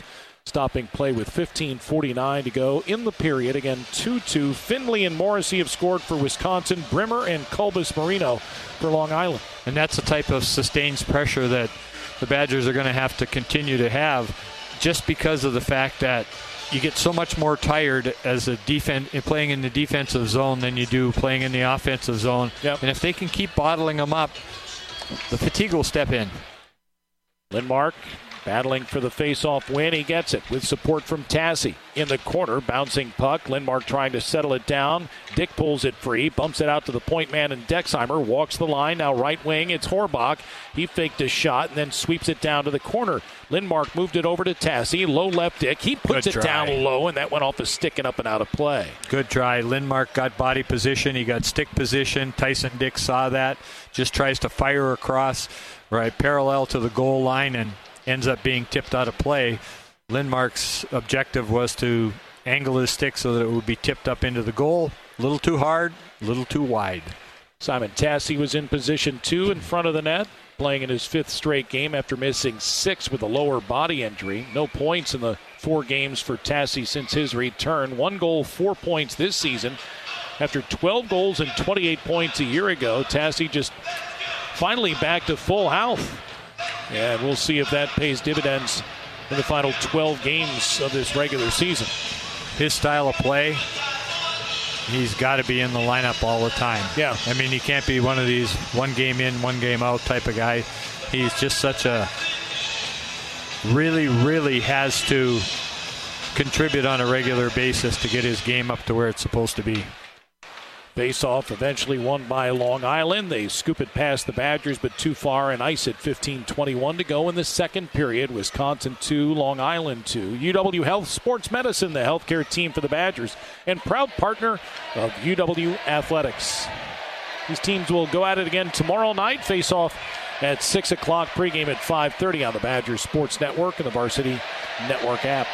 stopping play with fifteen forty-nine to go in the period. Again, two two. Finley and Morrissey have scored for Wisconsin. Brimmer and Colbus Marino for Long Island. And that's the type of sustained pressure that the Badgers are going to have to continue to have, just because of the fact that you get so much more tired as a defense playing in the defensive zone than you do playing in the offensive zone. Yep. And if they can keep bottling them up, the fatigue will step in. Lindmark battling for the face-off win. He gets it with support from Tassi. In the corner, bouncing puck. Lindmark trying to settle it down. Dick pulls it free, bumps it out to the point man, and Dexheimer walks the line. Now right wing, it's Horbach. He faked a shot and then sweeps it down to the corner. Lindmark moved it over to Tassi. Low left Dick. He puts Good it try. down low, and that went off a stick and up and out of play. Good try. Lindmark got body position. He got stick position. Tyson Dick saw that. Just tries to fire across right parallel to the goal line and ends up being tipped out of play. Lindmark's objective was to angle his stick so that it would be tipped up into the goal. A little too hard, a little too wide. Simon Tassi was in position two in front of the net, playing in his fifth straight game after missing six with a lower body injury. No points in the four games for Tassi since his return. One goal, four points this season. After twelve goals and twenty-eight points a year ago, Tassi just finally back to full health. And we'll see if that pays dividends in the final twelve games of this regular season. His style of play, he's got to be in the lineup all the time. Yeah. I mean, he can't be one of these one game in, one game out type of guy. He's just such a really, really has to contribute on a regular basis to get his game up to where it's supposed to be. Face-off eventually won by Long Island. They scoop it past the Badgers, but too far and ice it. fifteen twenty-one to go in the second period. Wisconsin two, Long Island two. U W Health Sports Medicine, the healthcare team for the Badgers, and proud partner of U W Athletics. These teams will go at it again tomorrow night. Face-off at six o'clock, pregame at five thirty on the Badgers Sports Network and the Varsity Network app.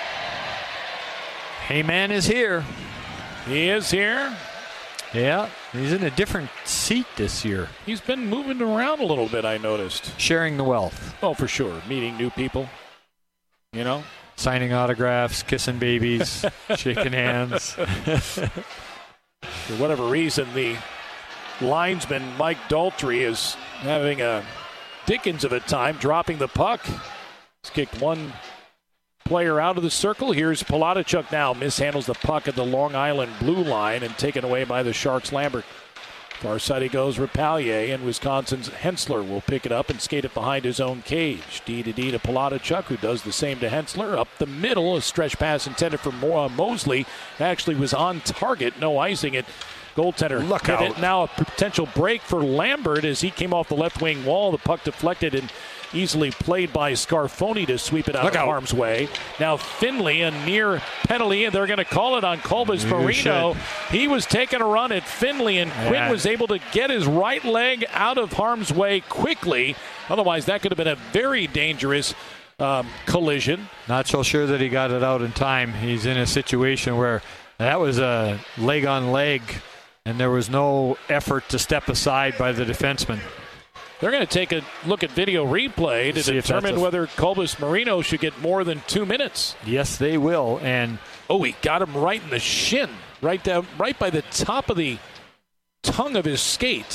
Heyman is here. He is here. Yeah, he's in a different seat this year. He's been moving around a little bit, I noticed. Sharing the wealth. Oh, for sure. Meeting new people. You know? Signing autographs, kissing babies, shaking hands. For whatever reason, the linesman, Mike Daltrey, is having a Dickens of a time dropping the puck. He's kicked one player out of the circle. Here's Palatichuk now. Mishandles the puck at the Long Island blue line and taken away by the Sharks' Lambert. Far side he goes, Rapalje, and Wisconsin's Hensler will pick it up and skate it behind his own cage. D to D to Palatichuk, who does the same to Hensler. Up the middle, a stretch pass intended for Mo- uh, Mosley. Actually was on target, no icing it. Goaltender Look hit out. it. Now a potential break for Lambert as he came off the left wing wall. The puck deflected and easily played by Scarfoni to sweep it out Look of out. harm's way. Now Finley, a near penalty, and they're going to call it on Colbus You Marino. should. He was taking a run at Finley, and Quinn Yeah. was able to get his right leg out of harm's way quickly. Otherwise, that could have been a very dangerous um, collision. Not so sure that he got it out in time. He's in a situation where that was a leg on leg, and there was no effort to step aside by the defenseman. They're going to take a look at video replay to See if determine that's a- whether Colbus Marino should get more than two minutes. Yes, they will. And oh, he got him right in the shin, right down, right by the top of the tongue of his skate.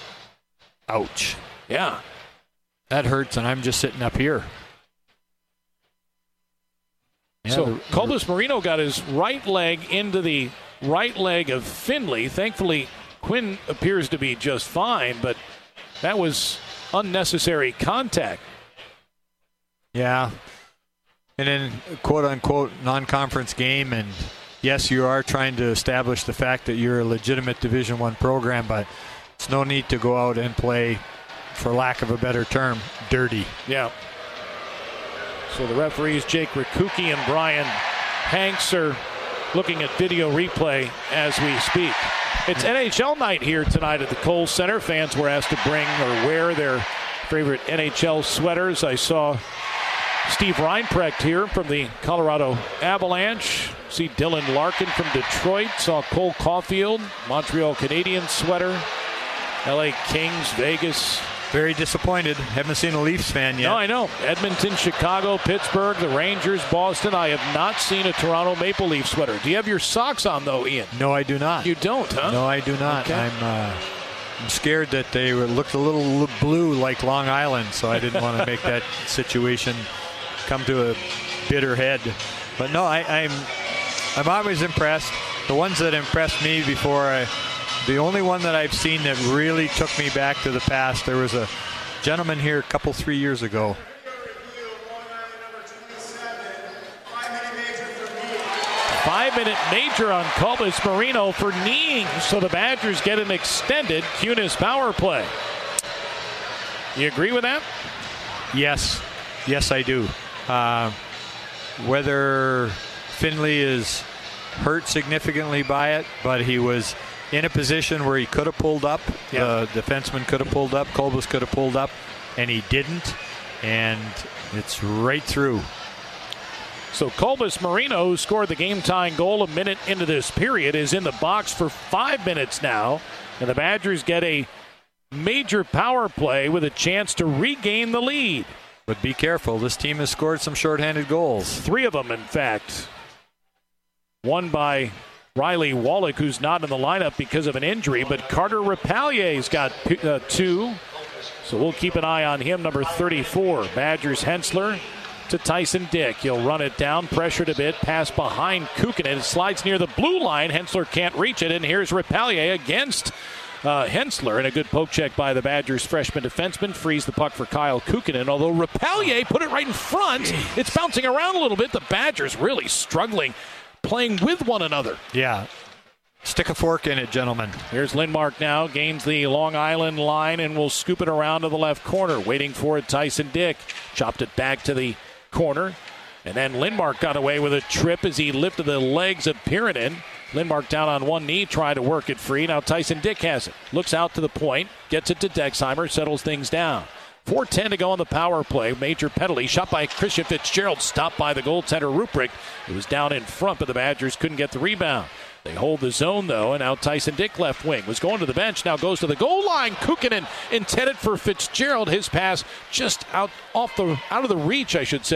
Ouch. Yeah. That hurts, and I'm just sitting up here. Yeah, so the- Colbus Marino got his right leg into the right leg of Finley. Thankfully, Quinn appears to be just fine, but that was unnecessary contact. Yeah. And then, quote-unquote, non-conference game, and yes, you are trying to establish the fact that you're a legitimate Division One program, but it's no need to go out and play, for lack of a better term, dirty. Yeah. So the referees, Jake Rikuki and Brian Hanks, are looking at video replay as we speak. It's N H L night here tonight at the Kohl Center. Fans were asked to bring or wear their favorite N H L sweaters. I saw Steve Reinprecht here from the Colorado Avalanche. See Dylan Larkin from Detroit. Saw Cole Caulfield, Montreal Canadiens sweater. L A Kings, Vegas, Very disappointed. Haven't seen a Leafs fan yet. No, I know. Edmonton, Chicago, Pittsburgh, the Rangers, Boston. I have not seen a Toronto Maple Leaf sweater. Do you have your socks on, though, Ian? No, I do not. You don't, huh? No, I do not. Okay. I'm, uh, I'm scared that they looked a little blue like Long Island, so I didn't want to make that situation come to a bitter head. But no, I, I'm I'm always impressed. The ones that impressed me before, I, the only one that I've seen that really took me back to the past, there was a gentleman here a couple, three years ago. Five-minute major on Cobus Marino for kneeing, so the Badgers get an extended Kunis power play. You agree with that? Yes. Yes, I do. Uh, whether Finley is hurt significantly by it, but he was in a position where he could have pulled up. Yeah. The defenseman could have pulled up. Cobus could have pulled up, and he didn't. And it's right through. So Cobus Marino, who scored the game-tying goal a minute into this period, is in the box for five minutes now. And the Badgers get a major power play with a chance to regain the lead. But be careful. This team has scored some shorthanded goals. Three of them, in fact. One by Riley Wallach, who's not in the lineup because of an injury, but Carter Rapallier's got uh, two. So we'll keep an eye on him, number thirty-four. Badgers Hensler to Tyson Dick. He'll run it down, pressured a bit, pass behind Kukkonen. It slides near the blue line. Hensler can't reach it, and here's Rapallier against uh, Hensler. And a good poke check by the Badgers freshman defenseman. Frees the puck for Kyle Kukkonen. Although Rapallier put it right in front, it's bouncing around a little bit. The Badgers really struggling, playing with one another. Yeah. Stick a fork in it, gentlemen. Here's Lindmark now, gains the Long Island line, and will scoop it around to the left corner. Waiting for it, Tyson Dick. Chopped it back to the corner. And then Lindmark got away with a trip as he lifted the legs of Pirinen. Lindmark down on one knee, tried to work it free. Now Tyson Dick has it. Looks out to the point, gets it to Dexheimer, settles things down. four ten to go on the power play. Major penalty. Shot by Christian Fitzgerald. Stopped by the goaltender Ruprecht. It was down in front, but the Badgers couldn't get the rebound. They hold the zone, though, and now Tyson Dick left wing. Was going to the bench, now goes to the goal line. Kukkonen intended for Fitzgerald. His pass just out off the out of the reach, I should say.